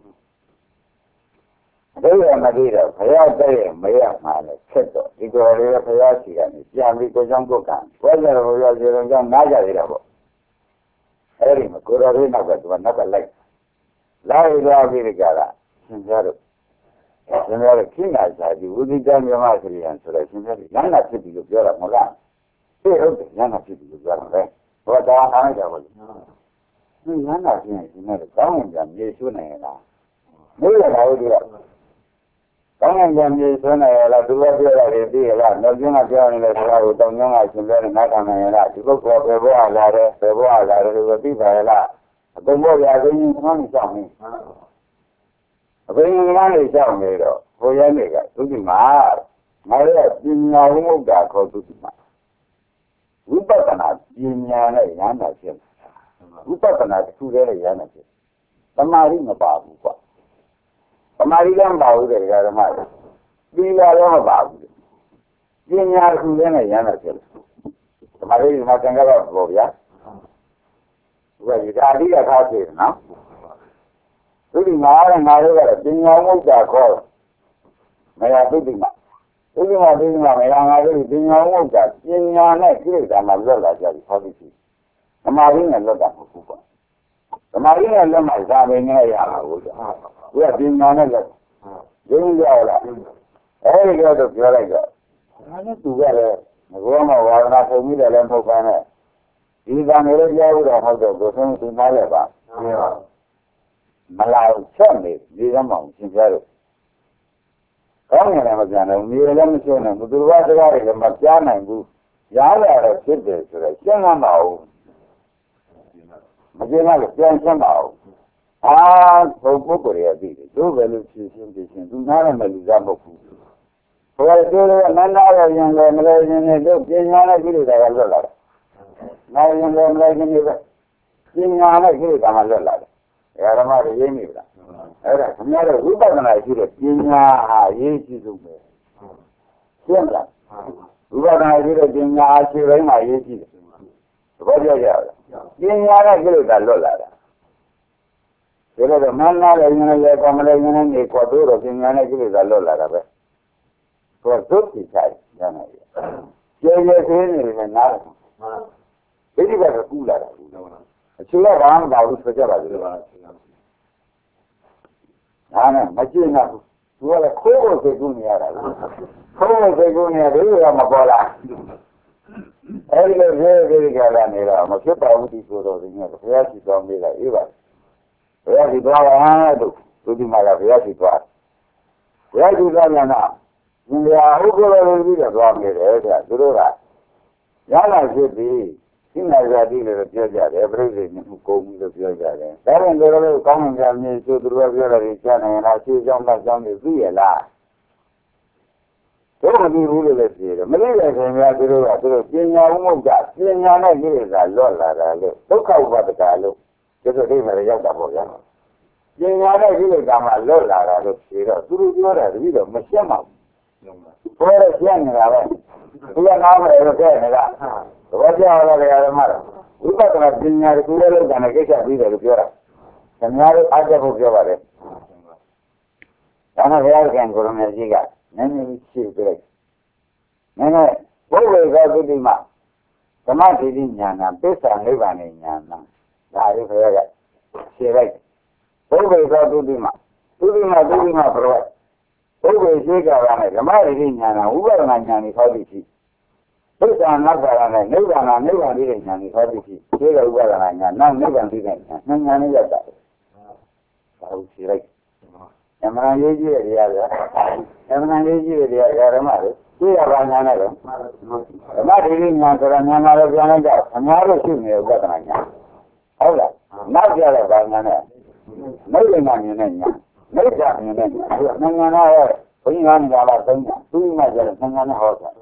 သိရမသိတော့ဘုရားတဲ့မရမှာလဲဆက်တော့ဒီကိုယ်လေးဘုရားရှိကနေပြန်ပြီးကိုကြောင့်ကိုကံဘုရားတော်ဘုရားရှင်တော်ကြောင့်နားကြရတာပေါ့အဲ့ဒီမှာကိုယ်တော်လေးနောက်ကသူကနောက်ကလိုက်လိုက်သွားပြီးကြတာရှင်ပြတော့ရှင်ပြတော့ခိနာစာဒီဝိသီတမြမဆိုရင်ဆိုတော့ရှင်ပြတော့ဉာဏ်နာဖြစ်ပြီလို့ပြောတာမဟုတ်လားသိဟုတ်တယ်ဉာဏ်နာဖြစ်ပြီလို့ပြောတာပဲဘောတာအားကြပါလို့ဒီဉာဏ်နာဖြစ်ရင်ဒီနဲ့ကောင်းဝင်ကြမြေဆွနိုင်လားမိုးရတာဟုတ်တယ်ကောင်းဝင်ကြမြေဆွနိုင်ရလားသူကပြောတာလေသိရလားနောက်ကျင်းကပြောနေတဲ့စကားကိုတောင်းကျင်းကရှင်ပြောနေနားခံနိုင်ရလားဒီပုဂ္ဂိုလ်ပဲဘောလာတယ်ပဲဘောလာတယ်လို့သိပါရလားအကုန်ဘောပြာသိရင်ကောင်းနေဆောင်နေအဘိဓမ္မာလေးကြောက်နေတော့ဘုရားနေကသူဒီမှာငါရဲ့ပညာဝိမု ക്ത ခေါ်သူဒီမှာဝိပဿနာပညာနဲ့ဉာဏ်နဲ့ဖြစ်ဝိပဿနာတစ်ခုတည်းနဲ့ဉာဏ်နဲ့ဖြစ်သမာဓိမပါဘူးကွာသမာရီလည်းမပါဘူးတဲ့ဓမ္မတွေပြီးလာလည်းမပါဘူးပညာခုလည်းနဲ့ရမ်းတော့ဖြစ်တယ်ဓမ္မတွေမှာသင်္ကပ္ပပေါ့ဗျာဘုရားဒီဒါအဓိကထားဖြစ်တယ်နော်သူဒီမှာလည်းငါတို့ကတော့ပညာမုတ်တာခေါ်မရသူဒီမှာသူဒီမှာဒီမှာမရငါတို့ပညာမုတ်တာပညာနဲ့ကိလေသာမှလွတ်လာကြပြီဟောဒီရှိဓမ္မရင်းနဲ့လွတ်တာမဟုတ်ဘူးပေါ့ဓမ္မရင်းနဲ့လွတ်မှဇာမင်းနဲ့ရတာဟုတ်တယ်သူကပညာနဲ့လွတ်ရင်းရောက်လာအဲဒီကတော့ပြောလိုက်တော့ဒါနဲ့သူကလည်းငကောမဝါဒနာပုံပြီးတယ်လည်းမဟုတ်ပါနဲ့ဒီကံလေးပြောလို့တော့ဟုတ်တော့ကိုယ်ဆုံးသူနားလဲပါမလာချက်နေဒီကမှသင်ပြလို့ကောင်းတယ်မပြန်တော့မြေလည်းမချွတ်နိုင်ဘူးသူတော်စကားတွေလည်းမကြားနိုင်ဘူးရားလာတော့ဖြစ်တယ်ဆိုတော့ရှင်းမပါဘူးမကျင်းတော့ပြန်ရှင်းပါဘူးအာဘုံပုဂ္ဂိုလ်ရဲ့အပြီးတို့ပဲလို့ဖြည့်ရှင်းဖြည့်ရှင်းသူနားလည်းမလူစားမဟုတ်ဘူးဘုရားတို့လည်းမနာရရင်လည်းမလဲရင်လည်းတို့ပညာနဲ့ကြည့်လို့တာကလွတ်လာတယ်နိုင်ရင်လည်းမလဲရင်လည်းပညာနဲ့ကြည့်လို့တာမှလွတ်လာတယ်ဓမ္မတွေရင်းနေပြီလားအဲ့ဒါခင်ဗျားတို့ဝိပဿနာရှိတဲ့ပညာဟာရေးကြည့်ဆုံးပဲရှင်းလားဝိပဿနာရှိတဲ့ပညာအခြေပိုင်းမှာရေးကြည့်တယ်သဘောကျကြလားပညာနဲ့ကြည့်လို့တာလွတ်လာတာဒါလည်းမနာလည်းရင်လည်းကမလည်းရင်လည်းနေခေါ်တို့တော့ပညာနဲ့ကြည့်လို့တာလွတ်လာတာပဲဆိုတော့သုတ်တိဆိုင်ရမယ်ကျေကျေသေးနေတယ်နားတယ်ဒီဒီကကကူလာတာအချို့ကဘာမှမပါဘူးဆိုကြပါသေးတယ်ဒါနဲ့မကြည့်နိုင်ဘူးသူကလည်းခိုးဖို့စိတ်ကူးနေရတာခိုးဖို့စိတ်ကူးနေတယ်ကမပေါ်လာအဲဒီလိုရေးရေးကြလာနေတော့မဖြစ်ပါဘူးဒီဆိုတော့ဒီကဘုရားရှိတော်မေးလိုက်အေးပါဘုရားရှိတော်ဟာတို့သူဒီမှာကဘုရားရှိတော်ဘုရားရှိတော်ကနာဒီဟာဟုတ်ကဲ့လို့ပြီးတော့သွားနေတယ်တဲ့သူတို့ကရလာဖြစ်ပြီးရှင်းလာကြပြီလို့ပြောကြတယ်ပြိဿညမှုကုန်ပြီလို့ပြောကြတယ်ဒါရင်တို့လည်းကောင်းမှန်ကြမြေဆိုသူတို့ကပြောတယ်ကြားနေလားရှင်းကြောင်းတော့ကြောင်းနေသိရလားတို့မသိဘူးလို့လည်းပြောတယ်မသိတဲ့ခင်ဗျာသူတို့ကသူတို့ပညာဝိမုတ်ကပညာနဲ့ကိလေသာလွတ်လာတာလို့ဒုက္ခဥပါဒကလို့သူတို့အိမ်မှာရောက်တာပေါ့ဗျာပညာနဲ့ကိလေသာမှလွတ်လာတာလို့ပြောတော့သူတို့ပြောတာတတိတော့မရှင်းပါဘူးဘယ်လိုရှင်းနေတာလဲသူကနားမလဲတော့ခဲ့နေတာသဘောကျလားလေဓမ္မတော်ဝိပဿနာပညာကိုလည်းလောက်တာနဲ့ကိစ္စပြီးတယ်လို့ပြောတာခင်ဗျားတို့အားချက်ဖို့ပြောပါတယ်ဒါနဲ့ဘုရားခင်ကိုရမေကြီးကနည်းနည်းရှင်းပြလိုက်နည်းနည်းဘုရားကသုတိမဓမ္မတိတိညာနာပစ္စာနိဗ္ဗာန်ညာနာဒါလေးဘုရားကရှင်းလိုက်ဘုရားကသုတိမသုတိမသုတိမဘုရားဘုရားရှိကြတာနဲ့ဓမ္မတိတိညာနာဝိပဿနာညာနေဟောသည်ရှိပစ္စာနာကာရနဲ့နိဗ္ဗာန်နိဗ္ဗာန်တိတိညာနေဟောသည်ရှိဒီကဥပဒနာညာနောက်နိဗ္ဗာန်တိတိညာနှစ်ညာနဲ့ရောက်တာဒါကိုရှင်းလိုက်အမှန်ရေးကြည့်ရတရားအမှန်ရေးကြည့်ရတရားဓမ္မတွေသိရပါညာနဲ့တော့ဓမ္မတိတိညာဆိုတာညာနာလို့ပြောလိုက်ကြအများတို့ရှိနေဥပဒနာညာဟုတ်လားနောက်ကြတဲ့ဘာညာနဲ့နိဗ္ဗာန်ညာနဲ့ညာနိဗ္ဗာန်ညာနဲ့နှစ်ညာနဲ့ဘုရားညာလာသုံးညာသူ့မှာကျတော့နှစ်ညာနဲ့ဟောတာ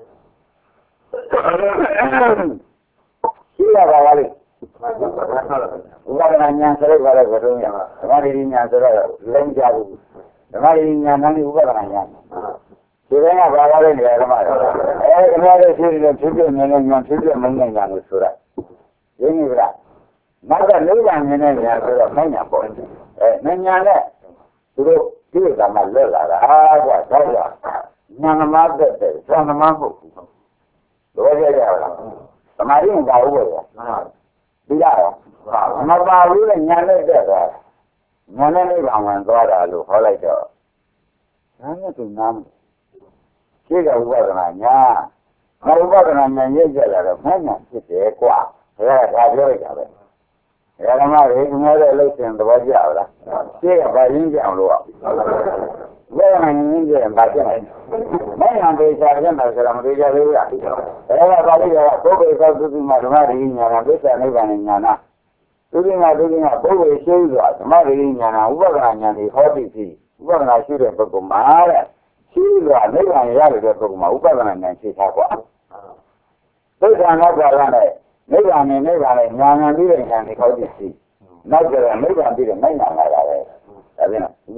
ရှိရပါလားဥပဒနာညာဆိုတော့ဘာလဲဘုရားညာဓမ္မတိတိညာဆိုတော့လုံးကြဘူးဓမ္မတိညာနဲ့ဥပဒနာညာဒီကနေ့ဘာလာလဲနေရာဓမ္မတွေအဲဓမ္မတွေရှိတယ်ဖြစ်ဖြစ်နေနေညာဖြစ်ဖြစ်မနေညာလို့ဆိုတာရင်းနေကြလားနောက်ကနိဗ္ဗာန်မြင်တဲ့ညာဆိုတော့မညာပေါ့အဲညာနဲ့သူတို့ဒီကမှလွတ်လာတာအားကွာတော့ကွာညာနမသက်တယ်ဇာနမမဟုတ်ဘူးတော့ကြရလားသမာဓိမပါဘူးပေါ့ဒီလားမပါဘူးနဲ့ညာနဲ့တက်သွားညာနဲ့နိဗ္ဗာန်ဝင်သွားတာလို့ဟောလိုက်တော့ဒါနဲ့သူနားမရှိကဥပဒနာညာမဥပဒနာညာရကြလာတော့မညာဖြစ်တယ်ကွာဘယ်ကဒါပြောလိုက်တာပဲဓမ္မတွေခင်ဗျားတို့လှုပ်ရှင်သဘောကျလားရှိကဘာရင်းကြအောင်လို့ဘယ်မှာရင်းကြရင်ဘာဖြစ်လဲမညာဒေချာပြန်တယ်ဆိုတာမဒေချာသေးဘူးလားအဲဒါပါဠိကပုဂ္ဂိုလ်သောသုတိမဓမ္မရိညာနာသစ္စာနိဗ္ဗာန်ညာနာသုတိမသုတိမပုဂ္ဂိုလ်ရှိစွာဓမ္မရိညာနာဥပဒနာညာတွေဟောသိပြီဥပဒနာရှိတဲ့ပုဂ္ဂိုလ်မှာတဲ့ရှိစွာနိဗ္ဗာန်ရတဲ့ပုဂ္ဂိုလ်မှာဥပဒနာညာရှိတာကွာသစ္စာနောက်ပါရတဲ့နိဗ္ဗာန်နဲ့နိဗ္ဗာန်နဲ့ညာညာပြီးတဲ့ညာတွေဟောသိပြီနောက်ကြတော့နိဗ္ဗာန်ပြီးတဲ့မညာလာတာပဲဒါပြန်ဥပဒနာ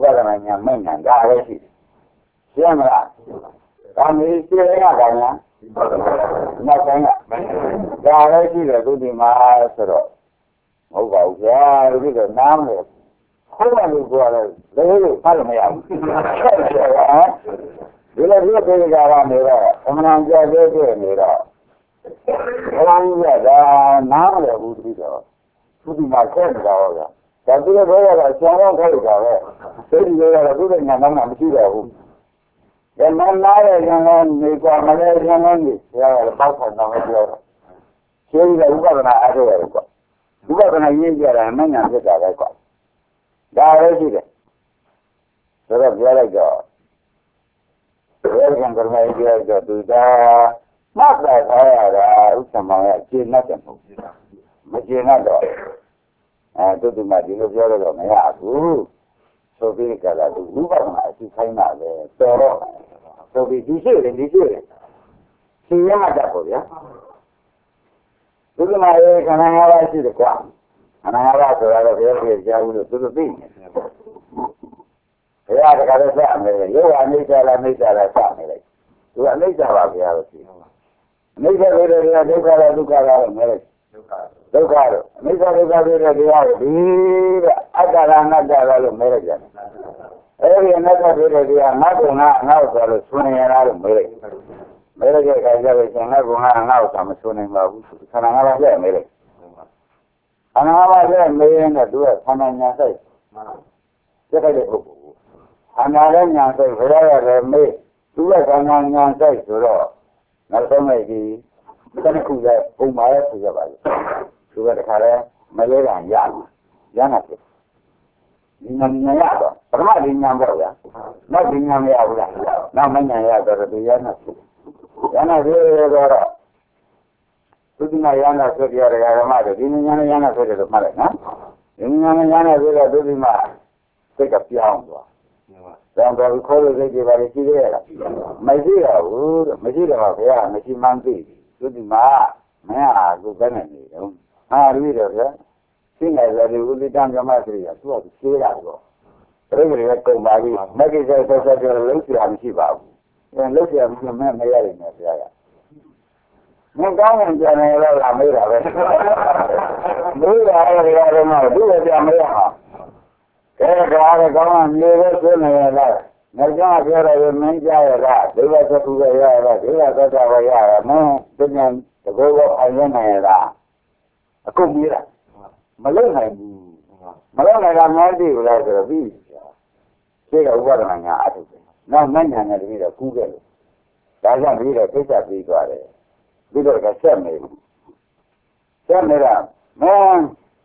ညာမဉ္ဇဉ်ဒါပဲရှိတယ်ရှင်းမလားဒါမျိုးရှင်းရတာညာနောက်ပိုင်းကဒါလည်းရှိတယ်သူဒီမှာဆိုတော့မဟုတ်ပါဘူးဗျာဒီလိုနားမလို့ခေါင်းမလို့ပြောတယ်လည်းလို့ဖတ်လို့မရဘူးဆက်တယ်ဟမ်ဒီလိုဒီလိုပြေကြတာနေတော့အမှန်တရားသေးသေးနေတော့ဘုရားကြီးကဒါနားမလို့ဘူးပြီးတော့သူဒီမှာဆက်နေတာဟောဗျာဒါသူလည်းပြောရတာဆရာတော်ခိုက်တာပဲသိတယ်ပြောရတာသူလည်းညာမှမရှိတော့ဘူး။ဒါမှနားရရင်လည်းနေကွာမလဲရင်လည်းနေဆရာကပေါက်ဆောင်တော့ပြောတော့ရှင်းပြီးဥပဒနာအားထုတ်ရတယ်ကွာ။ဥပဒနာရင်းကြတာမညာဖြစ်တာပဲကွာ။ဒါလည်းရှိတယ်။ဆိုတော့ပြောလိုက်တော့ဘယ်ကံကမိုင်းပြောတော့သူကမတ်တာခါရတာဥစ္စာမောင်ရဲ့ရှင်းတတ်တယ်မဟုတ်ဘူး။မရှင်းတော့အဲသူဒီမှာဒီလိုပြောတော့မရဘူး။ဆိုပြီးကြတာသူဥပဒနာအရှိခိုင်းတာပဲတော်တော့ဆိုပြီးဒီရှိတယ်ဒီရှိတယ်ရှင်းရမှာတတ်ပေါ့ဗျာဒီကမှာရေခန္ဓာငါးပါးရှိတယ်ကွာခန္ဓာငါးပါးဆိုတာတော့ဘယ်လိုကြားဘူးလို့သူတို့သိနေတယ်ဘုရားတခါတော့စမယ်ရုပ်အနိစ္စလားနိစ္စလားစမယ်လေသူကအနိစ္စပါဘုရားလို့ရှိတယ်အနိစ္စတွေတွေကဒုက္ခလားဒုက္ခလားလို့မယ်ဒုက္ခတော့အနိစ္စဒုက္ခတွေတရားဒီတဲ့အတ္တလားအနတ္တလားလို့မယ်ကြတယ်အဲ့ဒီအနတ္တတွေတရားငါ့ကငါငါ့ဆိုလို့ဆွနေရလားလို့မယ်မဲရတဲ့ခါကျတော့ရှင်ကကငါငါ့ကိုမဆွနိုင်ပါဘူးခန္ဓာငါးပါးလက်မဲလိုက်ခန္ဓာငါးပါးလက်မဲရင်တော့သူကခန္ဓာညာစိတ်စက်တဲ့ပုဂ္ဂိုလ်ခန္ဓာလည်းညာစိတ်ဘယ်ရရလဲမဲသူကခန္ဓာညာစိတ်ဆိုတော့နောက်ဆုံးလိုက်ဒီတစ်ခုလည်းပုံပါရဲ့ဆိုရပါလို့သူကတခါလဲမလဲတာရရနာဖြစ်ဒီညာညာရတော့ပထမဒီညာပေါ့ဗျာနောက်ဒီညာမရဘူးလားနောက်မညာရတော့သူရနာဖြစ်ရနာသေးတော့သုတိမရနာဆိုကြရတဲ့ဓမ္မတွေဒီဉာဏ်ရနာဆိုတယ်လို့မှတ်လိုက်နော်ဒီဉာဏ်ရနာဆိုတော့သုတိမစိတ်ကပြောင်းသွားပြောင်းသွားပြီးခေါ်လို့စိတ်တွေပါလေရှိသေးရလားမရှိတော့ဘူးမရှိတော့ဘုရားမရှိမှန်းသိသုတိမမင်းဟာကိုယ်ပဲနေနေတော့ဟာပြီးတော့ဗျာရှင်းတယ်ဆိုဒီဥဒိတံဓမ္မစရိယသူကရှင်းရတော့ပြိဋိဘယ်ကုံပါပြီမဂ္ဂိစေဆက်ဆက်ပြောလို့ဆရာမရှိပါဘူးအဲလို့ဆရာမရှိမမရရင်လည်းဆရာကမင်းကောင်းရင်ကြံနေလို့လာမေးတာပဲမေးတာလည်းရတယ်မဟုတ်ဘူးသူ့ပြန်မေးရမှာအဲဒါကကောင်းမှနေလို့ဆွနေရလားငါကြောင့်ပြောတယ်မင်းကြားရလားဒိဗ္ဗသတုရရလားဒိဗ္ဗသတ္တဝရရမင်းသူဉာဏ်တကောကောအရင်နိုင်ရလားအခုမေးတာမလုံနိုင်ဘူးမလုံနိုင်တာမသိဘူးလားဆိုတော့ပြီးပြီဒီကဥပဒနာညာအထုတယ်နောက်မဉ္ဇဏ်နဲ့တည်းတော့ကူးခဲ့လို့ဒါကြောင့်ပြီးတော့သိစ္စာပြီးသွားတယ်ပြီးတော့ကဆက်နေဆက်နေတာမင်း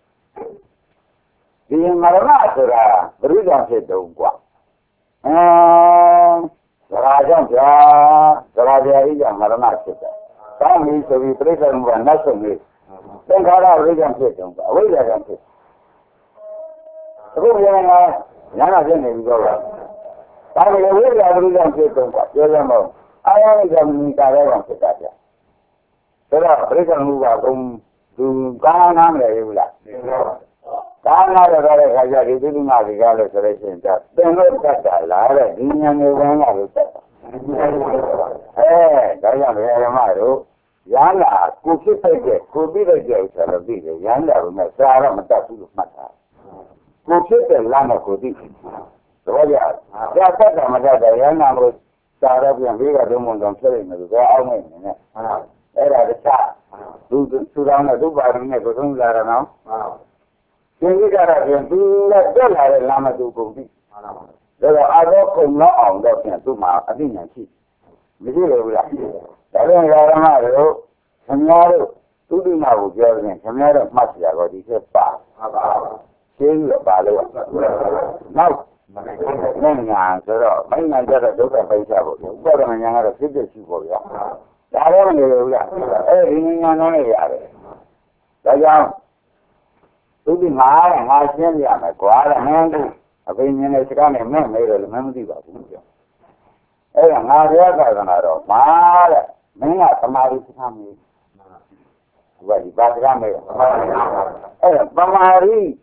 ဒီမရဏဆိုတာဘုရားဖြစ်တုံးกว่าအဲသရာကြောင့်ဗျာသရာပြာကြီးကမရဏဖြစ်တယ်တောင်းပြီးဆိုပြီးပြိဿမှုကနောက်ဆုံးနေသင်္ခါရဘုရားဖြစ်တုံးကအဝိဇ္ဇာကြောင့်ဖြစ်အခုပြန်လာညာနာဖြစ်နေပြီတော့ဒါပေမဲ့ဝိဇ္ဇာဘုရားဖြစ်တုံးကပြောရမလို့အာယနိကမနိကာရောဖြစ်တာဗျဒါတော့ပြိဿမှုကဘုံသူကာနာမလဲဘူးလားကာနာရတဲ့ခါကျဒီသုမဒီကားလို့ဆိုလို့ရှိရင်ဒါသင်လို့တတ်တာလားတဲ့ဒီဉာဏ်မျိုးကန်းကလို့တတ်တာအဲဒါကြောင့်ဘယ်ဓမ္မတို့ရဟန္တာကိုဖြစ်တဲ့ကိုပြီးတဲ့ကြောက်ဆိုတော့ပြီးတယ်ရဟန္တာကမစားတော့မတတ်ဘူးလို့မှတ်တာကိုဖြစ်တဲ့လမ်းတော့ကိုသိတော့ကြဆရာသက်တာမတတ်တယ်ရဟန္တာကိုစားတော့ပြန်ပြီးတော့မုံတော့ဖြစ်နေတယ်ဆိုတော့အောင်းနေနေနဲ့အဲ့ဒါတခြားသူသူတော်နဲ့သူ့ပါရမီနဲ့ကိုသုံးလာတာနော်သင်္ကိကြတာပြန်သူနဲ့တက်လာတဲ့လမ်းမသူကုန်ပြီဒါတော့အာရောကုံတော့အောင်တော့ပြန်သူ့မှာအသိဉာဏ်ရှိမရှိလို့ဘူးလားဒါပြန်ဓမ္မတို့ခင်ဗျားတို့သုတိမကိုပြောရင်ခင်ဗျားတို့မှတ်ကြတော့ဒီချက်ပါရှင်းလို့ပါလို့နောက်မင်းညာဆိုတော့မင်းညာကြတော့ဒုက္ခပိဋကပေါ့ဥပဒနာညာကတော့ဖြစ်ဖြစ်ရှိပေါ့ဗျာဒါတော့မနေဘူးလားအဲဒီညာတော့လည်းရတယ်ဒါကြောင့်သူဒီငါငါရှင်းပြရမယ်ကွာတဲ့မင်းကအပိဉ္ဉနဲ့စကားနဲ့မင်းမေးတယ်လည်းမင်းမသိပါဘူးပြောအဲ့ဒါငါဘုရားသာသနာတော်မာတဲ့မင်းကသမာဓိစကားမေးဒီကဒီပါစကားမေးအဲ့ဒါသမာဓိ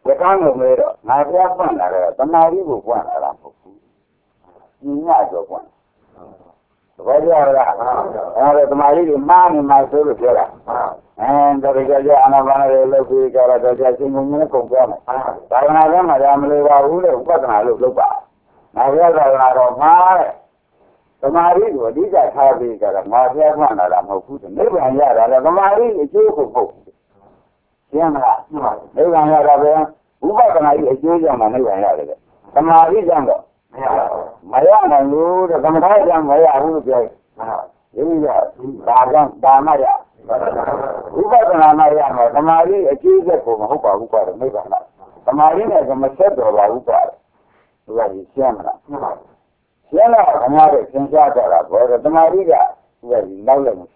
can't know, my grandfather, the Marie one around. You know, one. What you are, the Marie, man in my service, and the Regaliana, one of the local characters in the Minico. I Madame Leva, what I look back. I realize my. The Marie, what is that happy that a Maria one around her foot and never had a Marie, a joke. Siena, never had a who was an idea, and never had it. The Marie Jungle. Mayana knew the Maria Maya who was Damaya. Who was an Amaya, the Marie, a Jesus who who got a neighbor. The Marina is a Macedo who got it. Who is Siena. Siena, Amare, Sensata, or the Maria, where he loved them.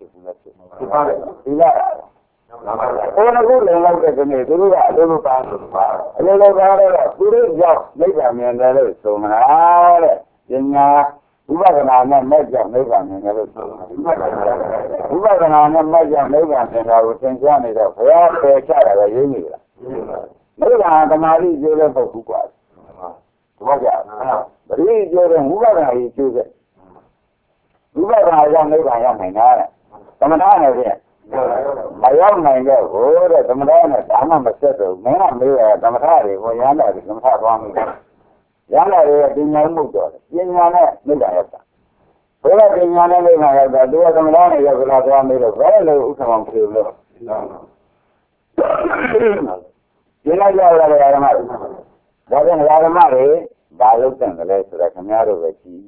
All the good and love the name, little pass. A little rather, good job, make a man never so mad. Yenya, who was an arm, make a make a man never so. Who was an arm, make a make a man, I would think Johnny of a child of a union. Maybe the Marie, you love who was. What out? But he is your who are you choosing? Who are young lady, I am in there. Come on, again. My young man, oh, the Madonna, I'm a settle, man, I'm here, the Matari, when Yana is not wrong. Yana is in your mood, Yana, Midayata. Well, I think Yana may have that, do the Madonna, you have not one made a very low come on to look. You know, you are doesn't matter, Mary, Balut and the rest of the community.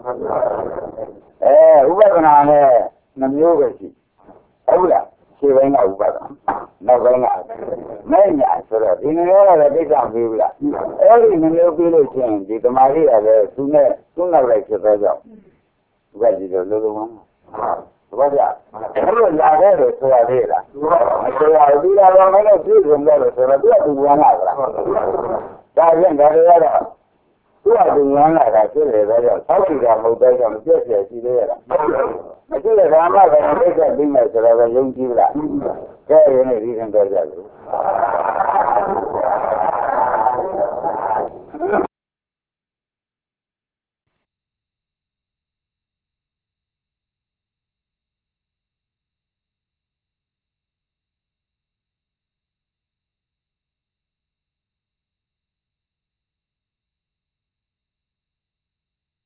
Eh, who was on there? Namugashi. Ola, she went over. No going out. Many answer. In the area of the big Villa. Every new village change, the Maria, the sooner, sooner like the better. Where is the little one? What is that? Everyone got there, so I did. So I did a long way of season there, so I did one hour. That that who are the one like I said, how do you have no better on the jet? See there. I said, I'm not going to make that thing as a young people. Carry any reason to that.